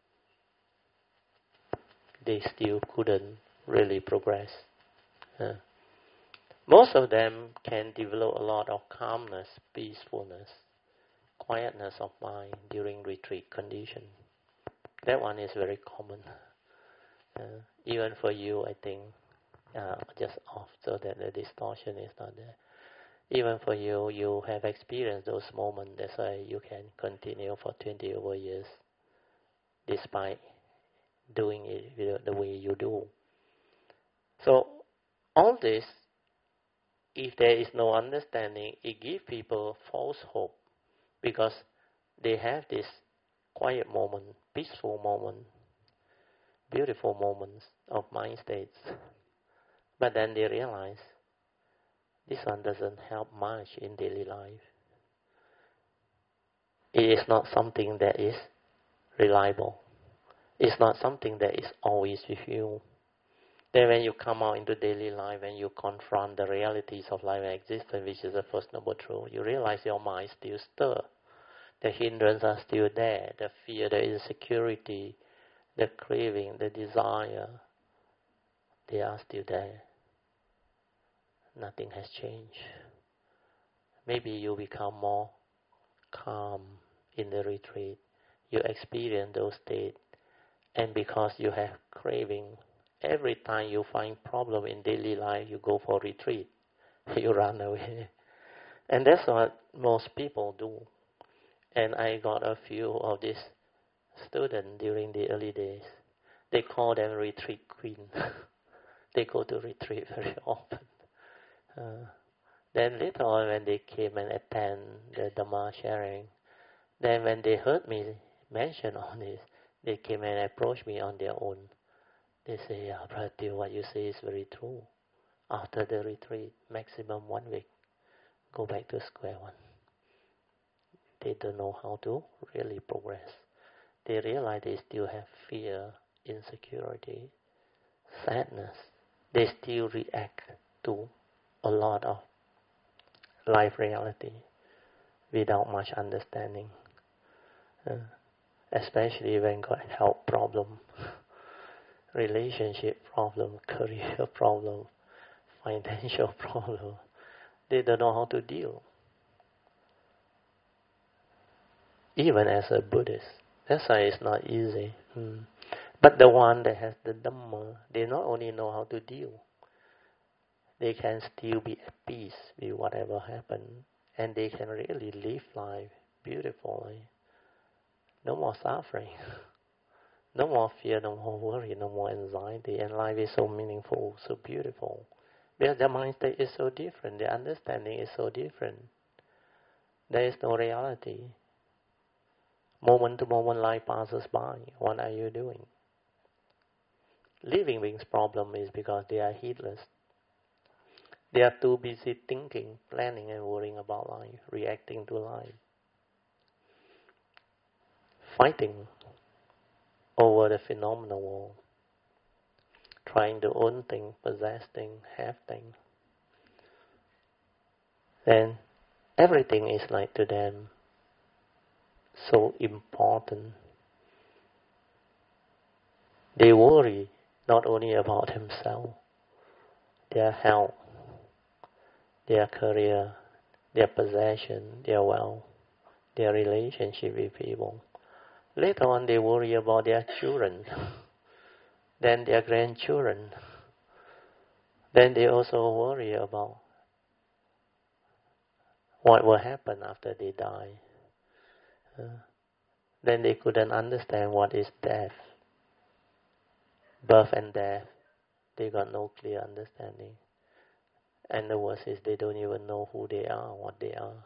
they still couldn't really progress. Most of them can develop a lot of calmness, peacefulness, quietness of mind during retreat condition. That one is very common. Even for you, I think, just off so that the distortion is not there. Even for you, you have experienced those moments. That's why you can continue for 20 over years, despite doing it the way you do. So, all this, if there is no understanding, it gives people false hope, because they have this quiet moment, peaceful moment, beautiful moments of mind states. But then they realize this one doesn't help much in daily life. It is not something that is reliable. It's not something that is always with you. Then when you come out into daily life and you confront the realities of life and existence, which is the First Noble Truth, you realize your mind still stir. The hindrances are still there. The fear, the insecurity, the craving, the desire, they are still there. Nothing has changed. Maybe you become more calm in the retreat. You experience those states. And because you have craving, every time you find problem in daily life, you go for retreat. You run away. And that's what most people do. And I got a few of these students during the early days. They call them retreat queen. They go to retreat very often. Then later on, when they came and attend the Dhamma sharing, then when they heard me mention on this, they came and approached me on their own. They say, Brother Teoh, what you say is very true. After the retreat, maximum 1 week, go back to square one. They don't know how to really progress. They realize they still have fear, insecurity, sadness. They still react to a lot of life reality without much understanding. Especially when got health problem, relationship problem, career problem, financial problem. They don't know how to deal. Even as a Buddhist, that's why it's not easy. But the one that has the Dhamma, they not only know how to deal, they can still be at peace with whatever happened, and they can really live life beautifully. No more suffering, no more fear, no more worry, no more anxiety, and life is so meaningful, so beautiful. Because the mind state is so different, the understanding is so different. There is no reality. Moment to moment life passes by. What are you doing? Living beings' problem is because they are heedless. They are too busy thinking, planning and worrying about life, reacting to life. Fighting over the phenomenal world. Trying to own things, possess things, have things. Then everything is like to them so important. They worry not only about themselves, their health, their career, their possession, their wealth, their relationship with people. Later on they worry about their children, then their grandchildren. Then they also worry about what will happen after they die. Then they couldn't understand what is death. Birth and death, they got no clear understanding. And the worst is they don't even know who they are, what they are.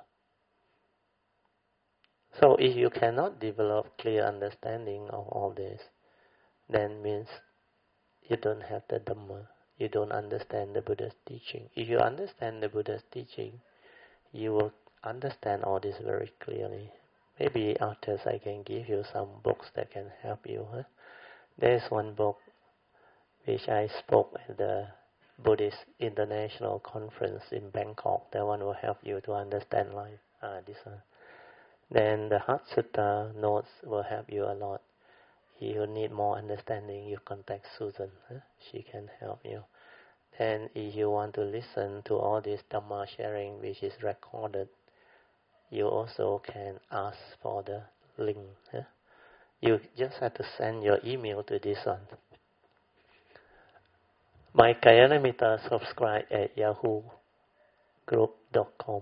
So if you cannot develop clear understanding of all this, then means you don't have the Dhamma. You don't understand the Buddha's teaching. If you understand the Buddha's teaching, you will understand all this very clearly. Maybe after I can give you some books that can help you. There's one book which I spoke at the Buddhist International Conference in Bangkok. That one will help you to understand life. This one. Then the Heart Sutta notes will help you a lot. If you need more understanding, you contact Susan. She can help you. Then if you want to listen to all this Dhamma sharing which is recorded, you also can ask for the link. You just have to send your email to this one. My Kayanamita subscribe at yahoogroup.com.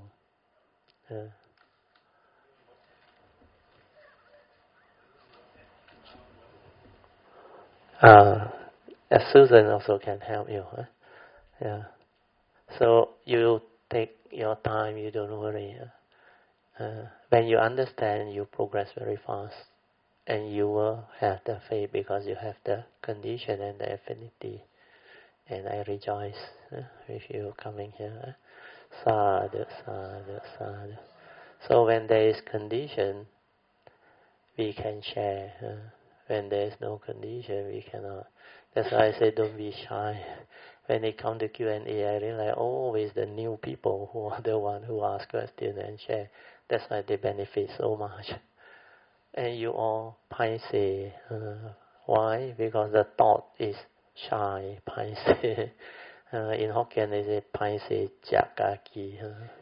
Susan also can help you. Yeah. So you take your time, you don't worry. When you understand, you progress very fast. And you will have the faith because you have the condition and the affinity. And I rejoice with you coming here. Sadhu, sadhu, sadhu. So when there is condition, we can share. When there is no condition, we cannot. That's why I say don't be shy. When it comes to Q&A, I realize always the new people who are the one who ask questions and share. That's why they benefit so much. And you all paise. Why? Because the thought is shy, paise. In Hokkien they say paise jakaki.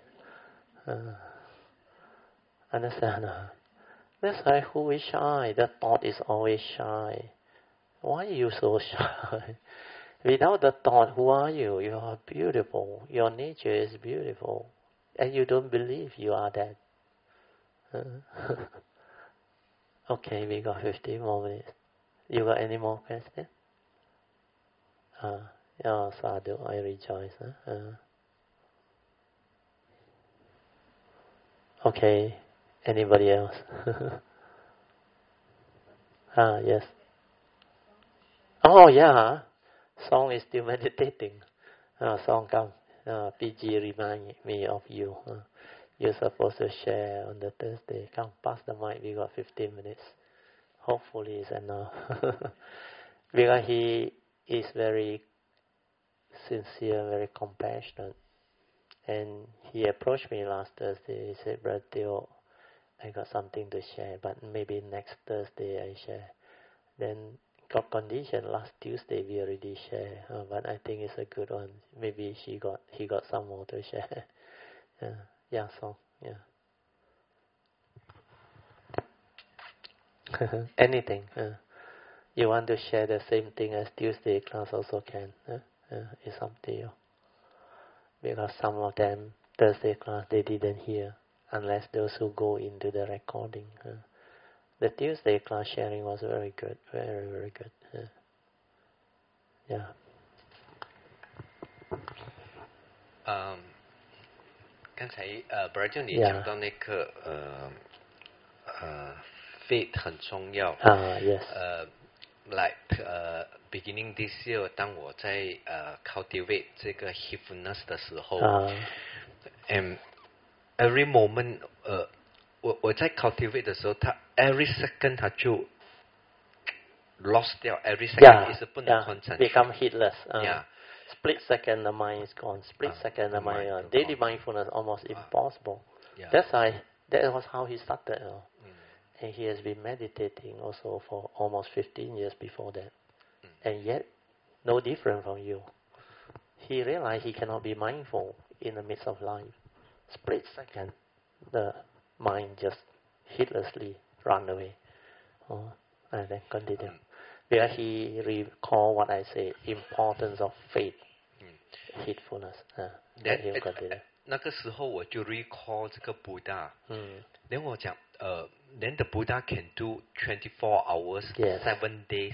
Understand? That's why who is shy? The thought is always shy. Why are you so shy? Without the thought, who are you? You are beautiful. Your nature is beautiful. And you don't believe you are that. Okay, we got 15 more minutes. You got any more questions? Yeah, sadhu, I rejoice. Okay, anybody else? Yes. Oh, yeah. Song is still meditating. Song come. PG remind me of you. You're supposed to share on the Thursday. Come, pass the mic. We got 15 minutes. Hopefully it's enough. Because he is very sincere, very compassionate. And he approached me last Thursday. He said, Brother Theo, I got something to share, but maybe next Thursday I share. Then got condition. Last Tuesday we already share, but I think it's a good one. Maybe he got some more to share. Yeah, so yeah. Anything. You want to share the same thing as Tuesday class also can. It's up to you. Because some of them Thursday class they didn't hear, unless those who go into the recording. The Tuesday class sharing was very good, very, very good. Yeah. 刚才Brother 你讲到那个faith 很重要。 Yes. Like beginning this year， 当我在cultivate 这个 heedfulness 的时候，and every moment， 我在 cultivate 的时候，他 every second 他就 lost 掉 ，every second 也是不能 concentrate， become heedless. Split second the mind is gone. Split second the mind gone. Daily mindfulness almost impossible. That's why that was how he started. And he has been meditating also for almost 15 years before that. And yet, no different from you. He realized he cannot be mindful in the midst of life. Split second, the mind just heedlessly run away. And then continue. Where he recall what I say, importance of faith, heedfulness. Then he'll continue. 那个时候我就 recall 这个 Buddha， then 我讲then the Buddha can do 24 hours, 7 days,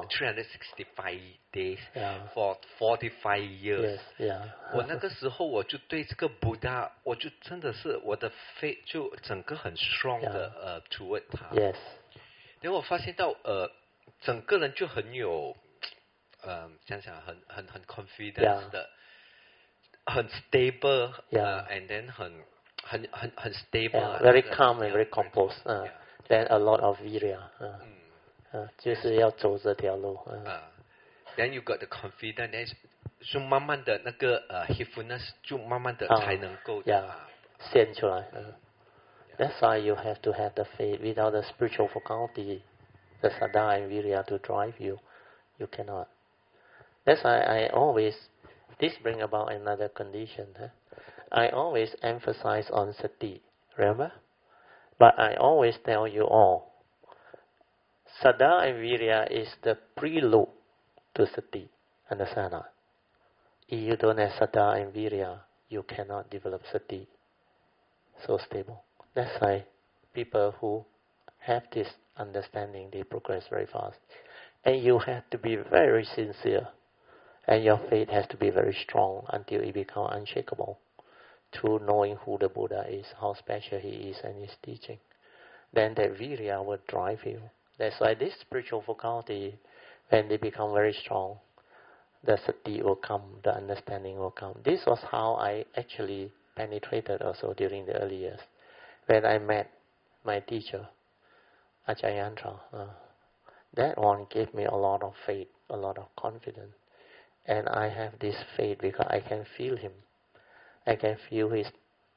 365 days for 45 years. 我那个时候我就对这个 Buddha， 我就真的是我的 faith 就整个很 strong 的toward 他。then 我发现到整个人就很有想想很 confidence 的。很 stable, and then 很 stable, very calm and very composed. Then a lot of virya. 就是要走这条路。 Then you got the confidence, then 就慢慢的那个heedfulness 就慢慢的才能够现出来。That's why you have to have the faith. Without the spiritual faculty, the saddha and virya to drive you, you cannot. That's why I always. This brings about another condition. I always emphasize on sati, remember? But I always tell you all, Saddha and Virya is the prelude to Sati. Understand that? If you don't have Saddha and Virya, you cannot develop Sati so stable. That's why people who have this understanding, they progress very fast. And you have to be very sincere. And your faith has to be very strong until it becomes unshakable. To knowing who the Buddha is, how special he is and his teaching. Then that Virya will drive you. That's why this spiritual faculty, when they become very strong, the Sati will come, the understanding will come. This was how I actually penetrated also during the early years. When I met my teacher, Achayantra, that one gave me a lot of faith, a lot of confidence. And I have this faith because I can feel him. I can feel his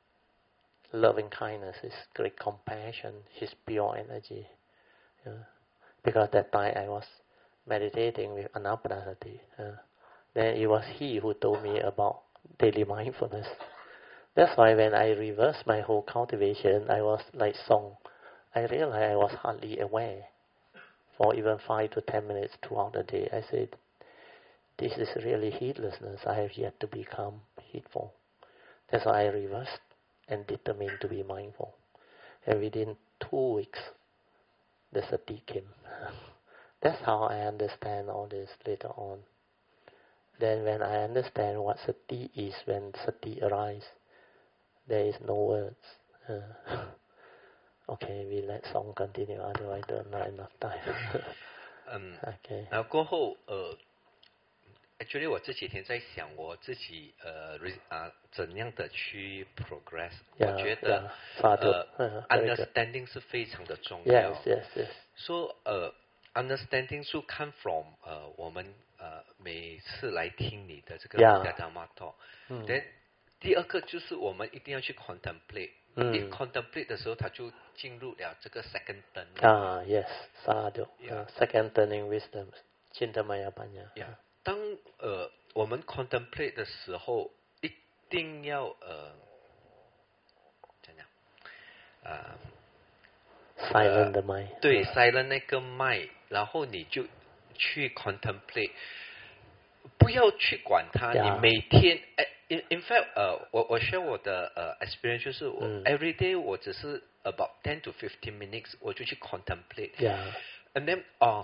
loving kindness, his great compassion, his pure energy. Because that time I was meditating with Anapanasati. Then it was he who told me about daily mindfulness. That's why when I reversed my whole cultivation, I was like song. I realized I was hardly aware for even 5 to 10 minutes throughout the day. I said, this is really heedlessness. I have yet to become heedful. That's why I reversed and determined to be mindful. And within 2 weeks, the Sati came. That's how I understand all this later on. Then when I understand what Sati is, when Sati arises, there is no words. Okay, we let song continue, otherwise don't have enough time. Okay. 然后过后actually 我这几天在想我自己怎样的去 progress。我觉得understanding 是非常的重要。 Yes. So understanding should come from 我们每次来听你的这个 Dhamma talk。Then 第二个就是我们一定要去 contemplate。一 contemplate 的时候，他就进入了这个 second turning。 Yes, sadhu. Second turning wisdom, Chintamaya Panya. 当我们 contemplate 的时候，一定要怎样 silent the mind。 对 ，silent 那个 mind， 然后你就去 contemplate， 不要去管它。你每天in fact， 我 share 我的experience 就是我every day 我只是 about 10 to 15 minutes 我就去 contemplate。And then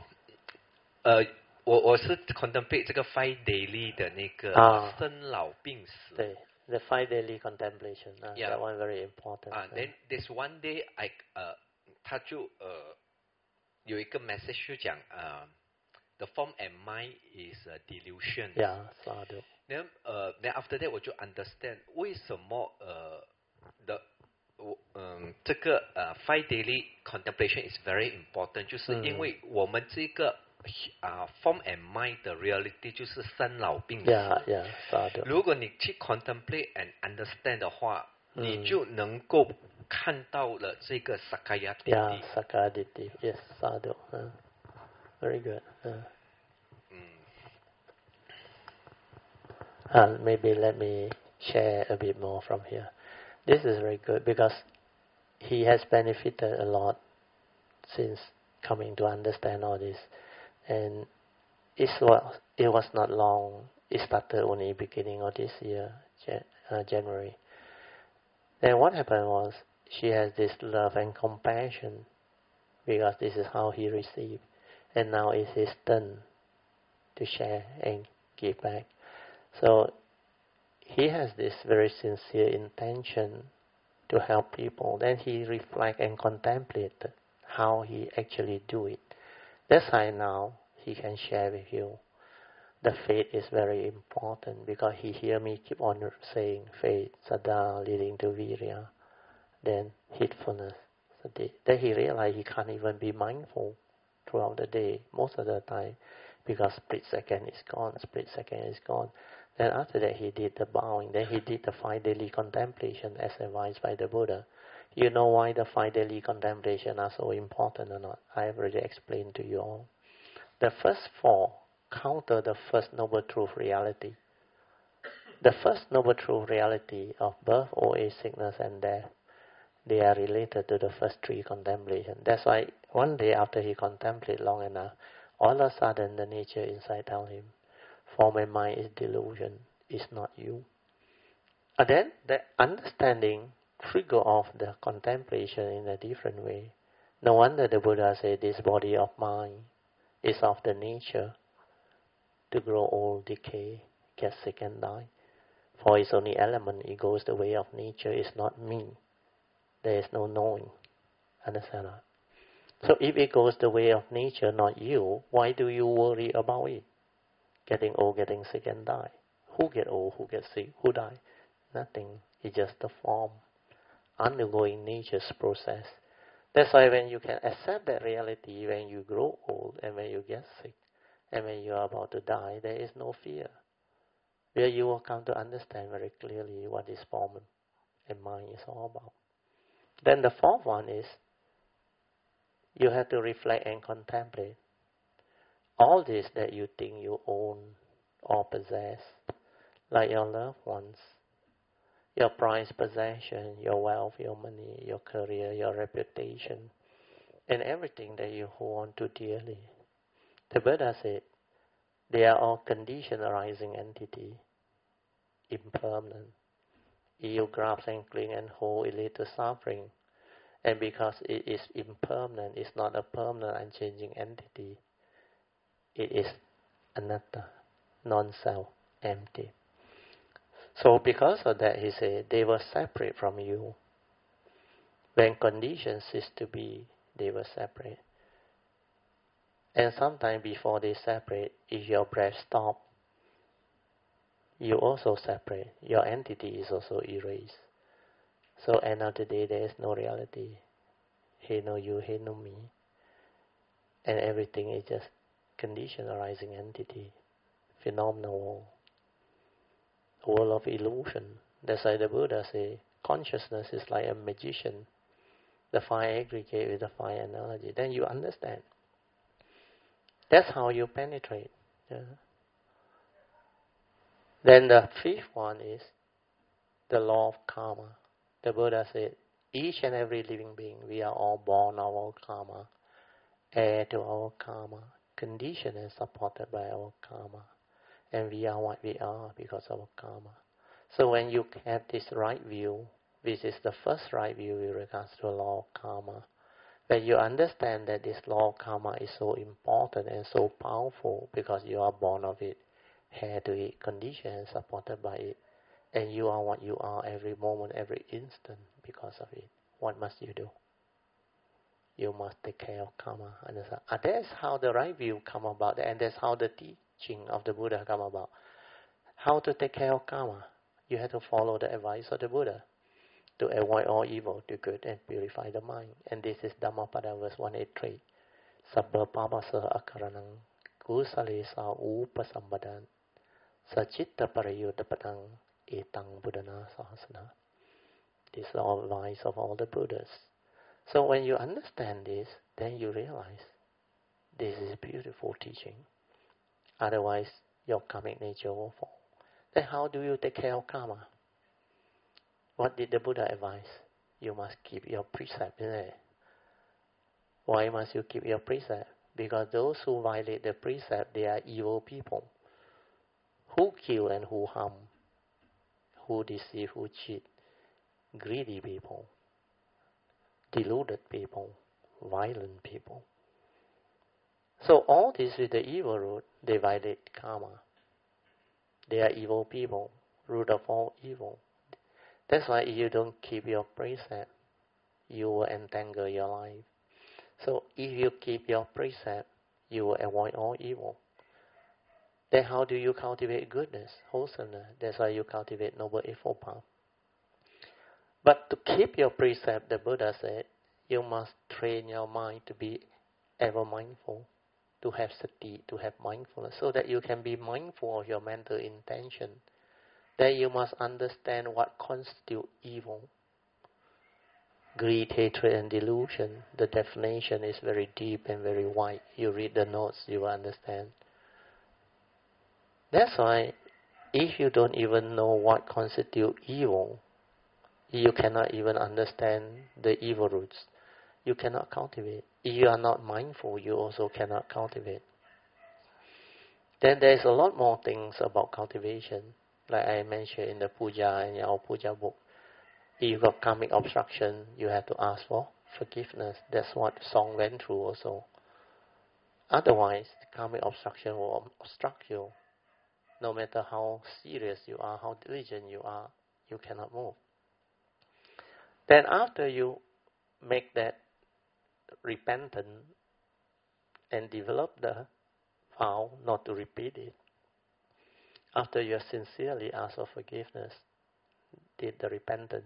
我是 contemplate 这个 5 daily 的那个生老病死。 对 ，the 5 daily contemplation， that one very important。 Then this one day I 他就有一个 message 就讲the form and mind is a delusion。 sadhu。 Then after that 我就 understand 为什么这个5 daily contemplation is very important， 就是因为我们这个form and mind 的 reality 就是生老病死。如果你去 contemplate and understand 的话，你就能够看到了这个 Sakaya Ditti。 Sakaya Ditti, yes, sadhu. Very good. Maybe let me share a bit more from here. This is very good because he has benefited a lot since coming to understand all this. And it was not long. It started only beginning of this year, January. Then what happened was she has this love and compassion because this is how he received. And now it's his turn to share and give back. So he has this very sincere intention to help people. Then he reflects and contemplates how he actually do it. That's why now he can share with you. The faith is very important because he hear me keep on saying faith, Saddha leading to Virya, then heedfulness, Sati. Then he realized he can't even be mindful throughout the day, most of the time, because split second is gone. Then after that he did the bowing, then he did the 5 daily contemplation as advised by the Buddha. You know why the 5 daily contemplation are so important or not? I have already explained to you all. The first 4 counter the first noble truth reality. The first noble truth reality of birth, old age, sickness and death. They are related to the first three contemplation. That's why one day after he contemplated long enough, all of a sudden the nature inside tell him, form and mind is delusion, it's not you. And then the understanding trigger off the contemplation in a different way. No wonder the Buddha said this body of mine is of the nature to grow old, decay, get sick and die. For it's only element, it goes the way of nature, it's not me. There is no knowing. Understand that? So if it goes the way of nature, not you, why do you worry about it? Getting old, getting sick and die. Who get old, who get sick, who die? Nothing. It's just the form. Undergoing nature's process. That's why when you can accept that reality, when you grow old and when you get sick and when you are about to die, there is no fear. Where you will come to understand very clearly what this form and mind is all about. Then the fourth one is, you have to reflect and contemplate. All this that you think you own or possess, like your loved ones, your prized possession, your wealth, your money, your career, your reputation, and everything that you hold on to dearly. The Buddha said, they are all conditioned arising entity, impermanent. If you grasp and cling and hold, it leads to suffering. And because it is impermanent, it's not a permanent, unchanging entity. It is anatta, non-self, empty. So because of that, he said, they were separate from you. When conditions cease to be, they were separate. And sometime before they separate, if your breath stops, you also separate. Your entity is also erased. So end of the day, there is no reality. He no you, he no me. And everything is just condition arising entity, phenomenal world of illusion. That's why the Buddha say, consciousness is like a magician. The fire aggregate with the fire analogy. Then you understand. That's how you penetrate. Yeah. Then the fifth one is the law of karma. The Buddha said, each and every living being, we are all born of our karma, heir to our karma, conditioned and supported by our karma. And we are what we are because of our karma. So when you have this right view, which is the first right view with regards to the law of karma, when you understand that this law of karma is so important and so powerful because you are born of it, heir to it, conditioned and supported by it, and you are what you are every moment, every instant because of it. What must you do? You must take care of karma. Understand? That's how the right view come about, and that's how the teaching of the Buddha come about. How to take care of karma? You have to follow the advice of the Buddha to avoid all evil, do good, and purify the mind. And this is Dhammapada verse 183. Sabba pamasa akaranang kusalesa upasambadan sachitta parayudapadang etang buddhana sahasana. This is all advice of all the Buddhas. So when you understand this, then you realize this is beautiful teaching. Otherwise, your karmic nature will fall. Then how do you take care of karma? What did the Buddha advise? You must keep your precept, isn't it? Why must you keep your precept? Because those who violate the precept, they are evil people. Who kill and who harm? Who deceive, who cheat? Greedy people. Deluded people. Violent people. So all this with the evil root, they violate karma. They are evil people, root of all evil. That's why if you don't keep your precept, you will entangle your life. So if you keep your precept, you will avoid all evil. Then how do you cultivate goodness, wholesomeness? That's why you cultivate Noble Eightfold Path. But to keep your precept, the Buddha said, you must train your mind to be ever mindful, to have sati, to have mindfulness, so that you can be mindful of your mental intention. Then you must understand what constitutes evil. Greed, hatred, and delusion. The definition is very deep and very wide. You read the notes, you will understand. That's why, if you don't even know what constitutes evil, You cannot even understand the evil roots. You cannot cultivate. If you are not mindful, you also cannot cultivate. Then there is a lot more things about cultivation, like I mentioned in the puja, in our puja book. If you got karmic obstruction, you have to ask for forgiveness. That's what song went through also. Otherwise, karmic obstruction will obstruct you. No matter how serious you are, how diligent you are, you cannot move. Then after you make that repentant and develop the vow not to repeat it, after you have sincerely asked for forgiveness, did the repentance,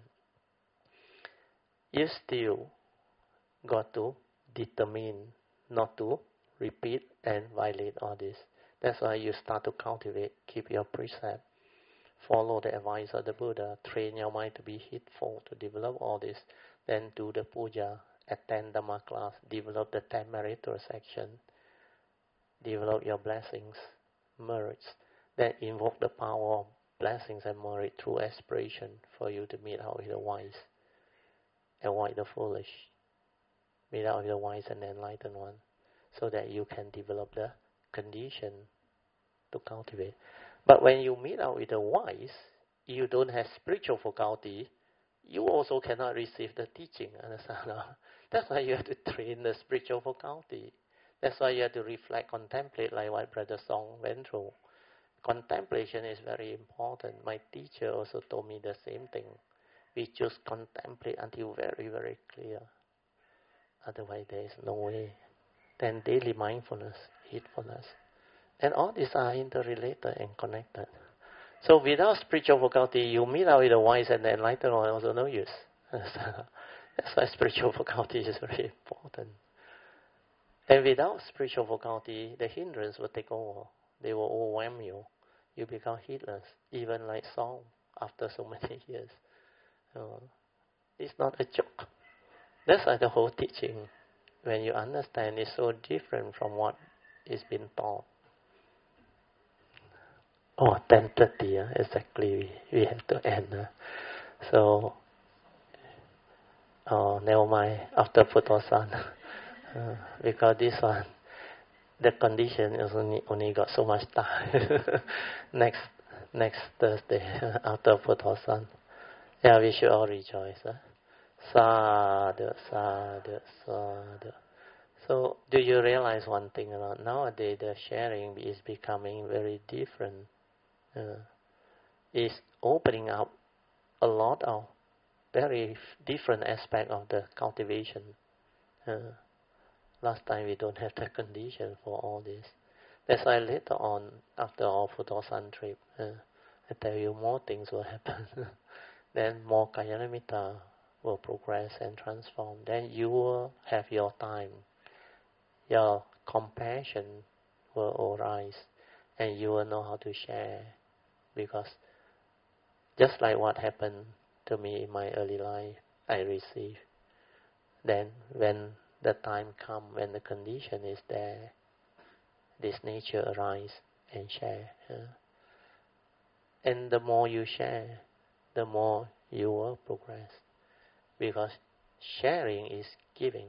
you still got to determine not to repeat and violate all this. That's why you start to cultivate, keep your precept, follow the advice of the Buddha, train your mind to be heedful, to develop all this, then do the puja, attend Dhamma class, develop the 10 meritorious action, develop your blessings, merits, then invoke the power of blessings and merit through aspiration for you to meet out with the wise, avoid the foolish, meet out with the wise and enlightened one, so that you can develop the condition to cultivate. But when you meet out with the wise, you don't have spiritual faculty, you also cannot receive the teaching. Understand? That's why you have to train the spiritual faculty. That's why you have to reflect, contemplate, like what Brother Song went through. Contemplation is very important. My teacher also told me the same thing. We just contemplate until very, very clear. Otherwise, there is no way. Then daily mindfulness, heedfulness. And all these are interrelated and connected. So without spiritual faculty, you meet out with the wise and the enlightened one, also no use. That's why spiritual faculty is very important. And without spiritual faculty, the hindrance will take over. They will overwhelm you. You become heedless, even like song after so many years. It's not a joke. That's why the whole teaching, when you understand, is so different from what is being taught. 10:30, exactly. We have to end. So, never mind. After Putosan, because this one, the condition is only got so much time. next Thursday after Putosan, yeah, we should all rejoice. Sadhu, sadhu, sadhu. So, do you realize one thing? Nowadays, the sharing is becoming very different. It's opening up a lot of very different aspects of the cultivation. Last time we don't have the condition for all this. That's why later on, after our Putosan trip, I tell you more things will happen. Then more Kalyana will progress and transform. Then you will have your time. Your compassion will arise, and you will know how to share. Because just like what happened to me in my early life, I received. Then when the time comes, when the condition is there, this nature arise and share. And the more you share, the more you will progress. Because sharing is giving.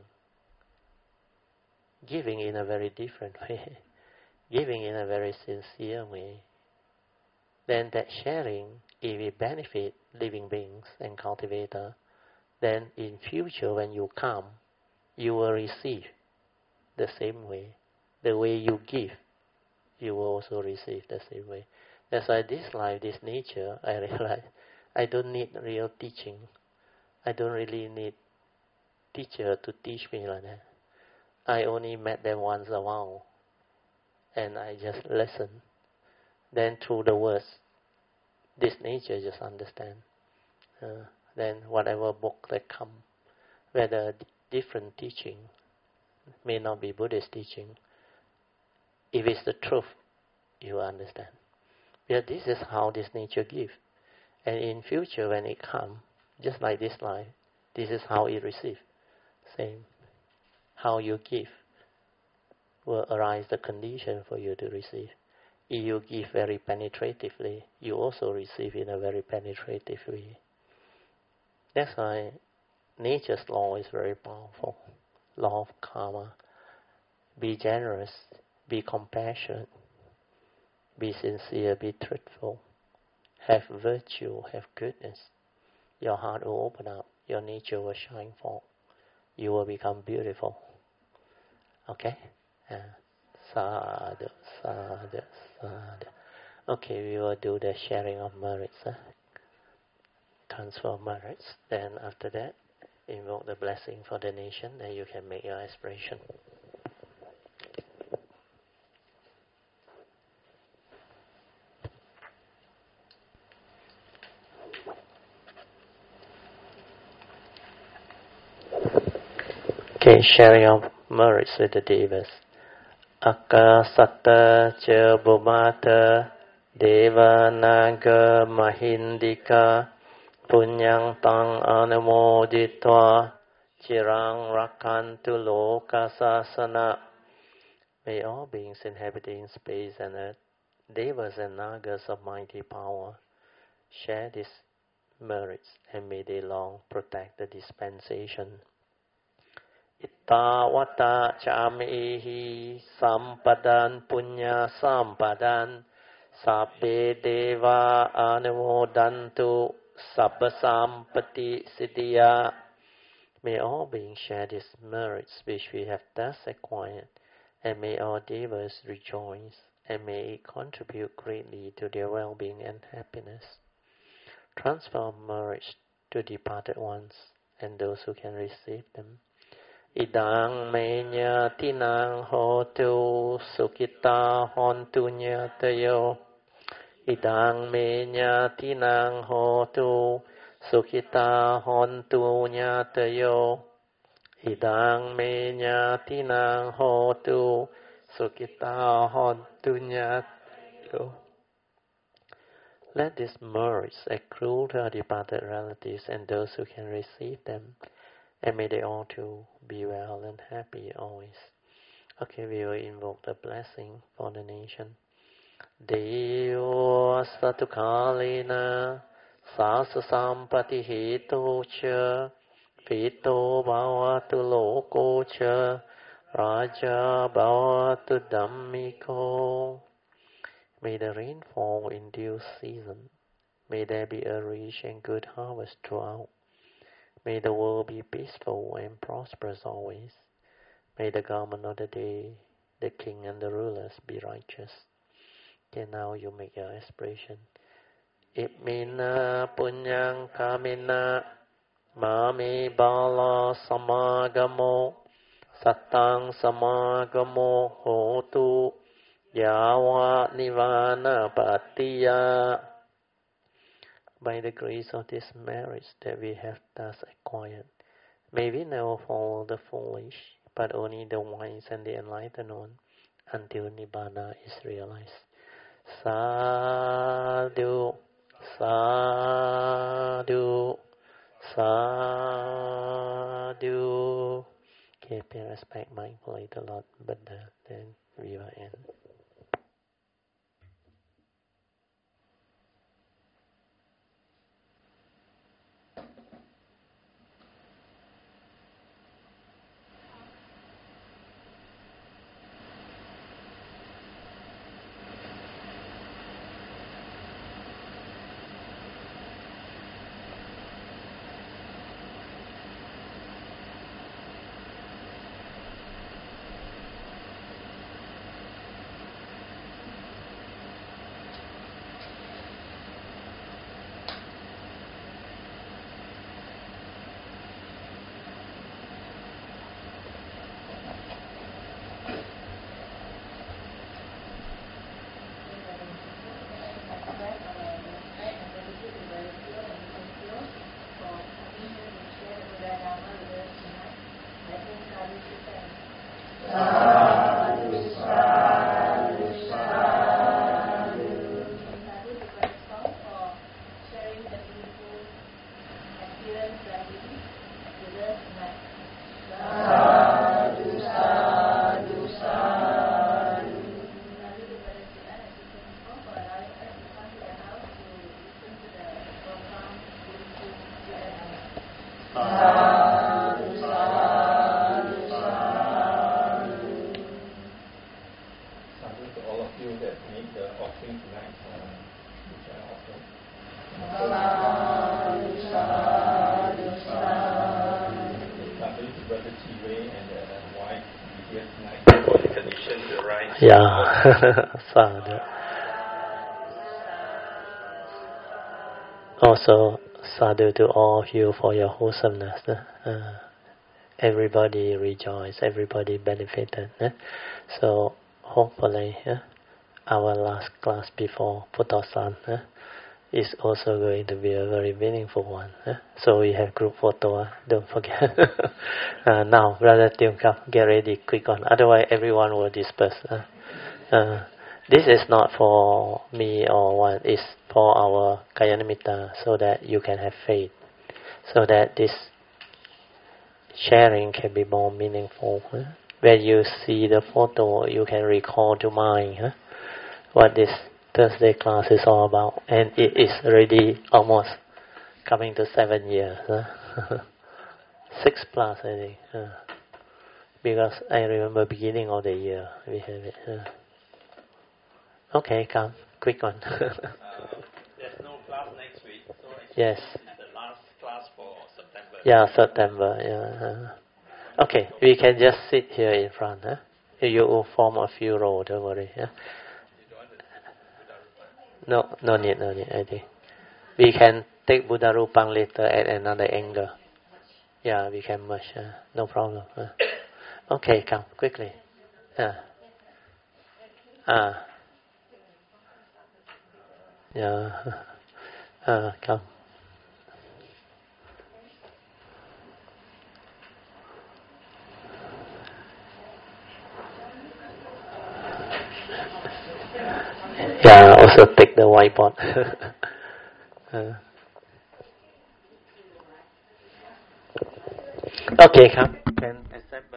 Giving in a very different way. Giving in a very sincere way. Then that sharing, if it benefit living beings and cultivator, then in future when you come, you will receive the same way. The way you give, you will also receive the same way. That's why this life, this nature, I realize I don't need real teaching. I don't really need teacher to teach me like that. I only met them once a while, and I just listen. Then through the words, this nature just understand. Then whatever book that come, whether different teaching, may not be Buddhist teaching, if it's the truth, you understand. Because this is how this nature gives. And in future when it comes, just like this life, this is how it receives. Same. How you give will arise the condition for you to receive. If you give very penetratively, you also receive in a very penetrative way. That's why nature's law is very powerful. Law of karma. Be generous, be compassionate, be sincere, be truthful. Have virtue, have goodness. Your heart will open up. Your nature will shine forth. You will become beautiful. Okay? Sadhu, sadhu, sadhu. Okay, we will do the sharing of merits. Transfer of merits. Then after that, invoke the blessing for the nation. Then you can make your aspiration. Okay, sharing of merits with the devas. Akasata cha bhumata deva naga mahindika punyang tang anumoditva chirang rakantu loka sasana. May all beings inhabiting space and earth, devas and nagas of mighty power, share these merits, and may they long protect the dispensation. Ittavata chamihi sampadan punya sampadan sabbe deva anumodantu sabba sampati siddhya. May all beings share these merits which we have thus acquired, and may all devas rejoice, and may it contribute greatly to their well-being and happiness. Transfer merits to departed ones and those who can receive them. Idang menya tinang hotu sukita hontu nyatayo. Idang menya tinang hotu sukita hontu nyatayo. Idang menya tinang hotu sukita hontu nyatayo. Let these merits accrue to our departed relatives and those who can receive them, and may they all too be well and happy always. Okay, we will invoke the blessing for the nation. Deyo satukhalena sasa sampati hito cha pito bhavatu loko cha raja bhavatu dhammiko. May the rain fall in due season. May there be a rich and good harvest throughout. May the world be peaceful and prosperous always. May the government of the day, the king and the rulers be righteous. Okay, now you make your aspiration. Itmina punyang kamina mami bala samagamo satang samagamo hotu yawa nivana patiya. By the grace of this marriage that we have thus acquired, may we never follow the foolish, but only the wise and the enlightened one, until Nibbana is realized. Sadhu, sadhu, sadhu. Okay, pay respect mindfully to Lord Buddha, then we will end. to all of you that made the offering tonight, which I offer. To Brother Chi-Wei and the wife to be here tonight for the condition to arise. Yeah, sadhu. Also, sadhu to all of you for your wholesomeness. Everybody rejoice, everybody benefited. So, hopefully, our last class before Putosan is also going to be a very meaningful one. So we have group photo, don't forget. Now, Brother Tim, come, get ready, quick on. Otherwise, everyone will disperse. This is not for me or one, it's for our Kayanamitta, so that you can have faith, so that this sharing can be more meaningful. When you see the photo, you can recall to mind what this Thursday class is all about, and it is already almost coming to 7 years, 6 plus I think, because I remember beginning of the year we have it. Okay, come, quick one. There's no class next week, so yes. This is the last class for September. Yeah, September. Yeah. Okay, we can just sit here in front. You will form a few rows. Don't worry. No need. I think we can take Buddha Rupang later at another angle. Yeah, we can merge. No problem. Okay, come quickly. Yeah. Come. Yeah, also take the whiteboard. Okay, come. Can accept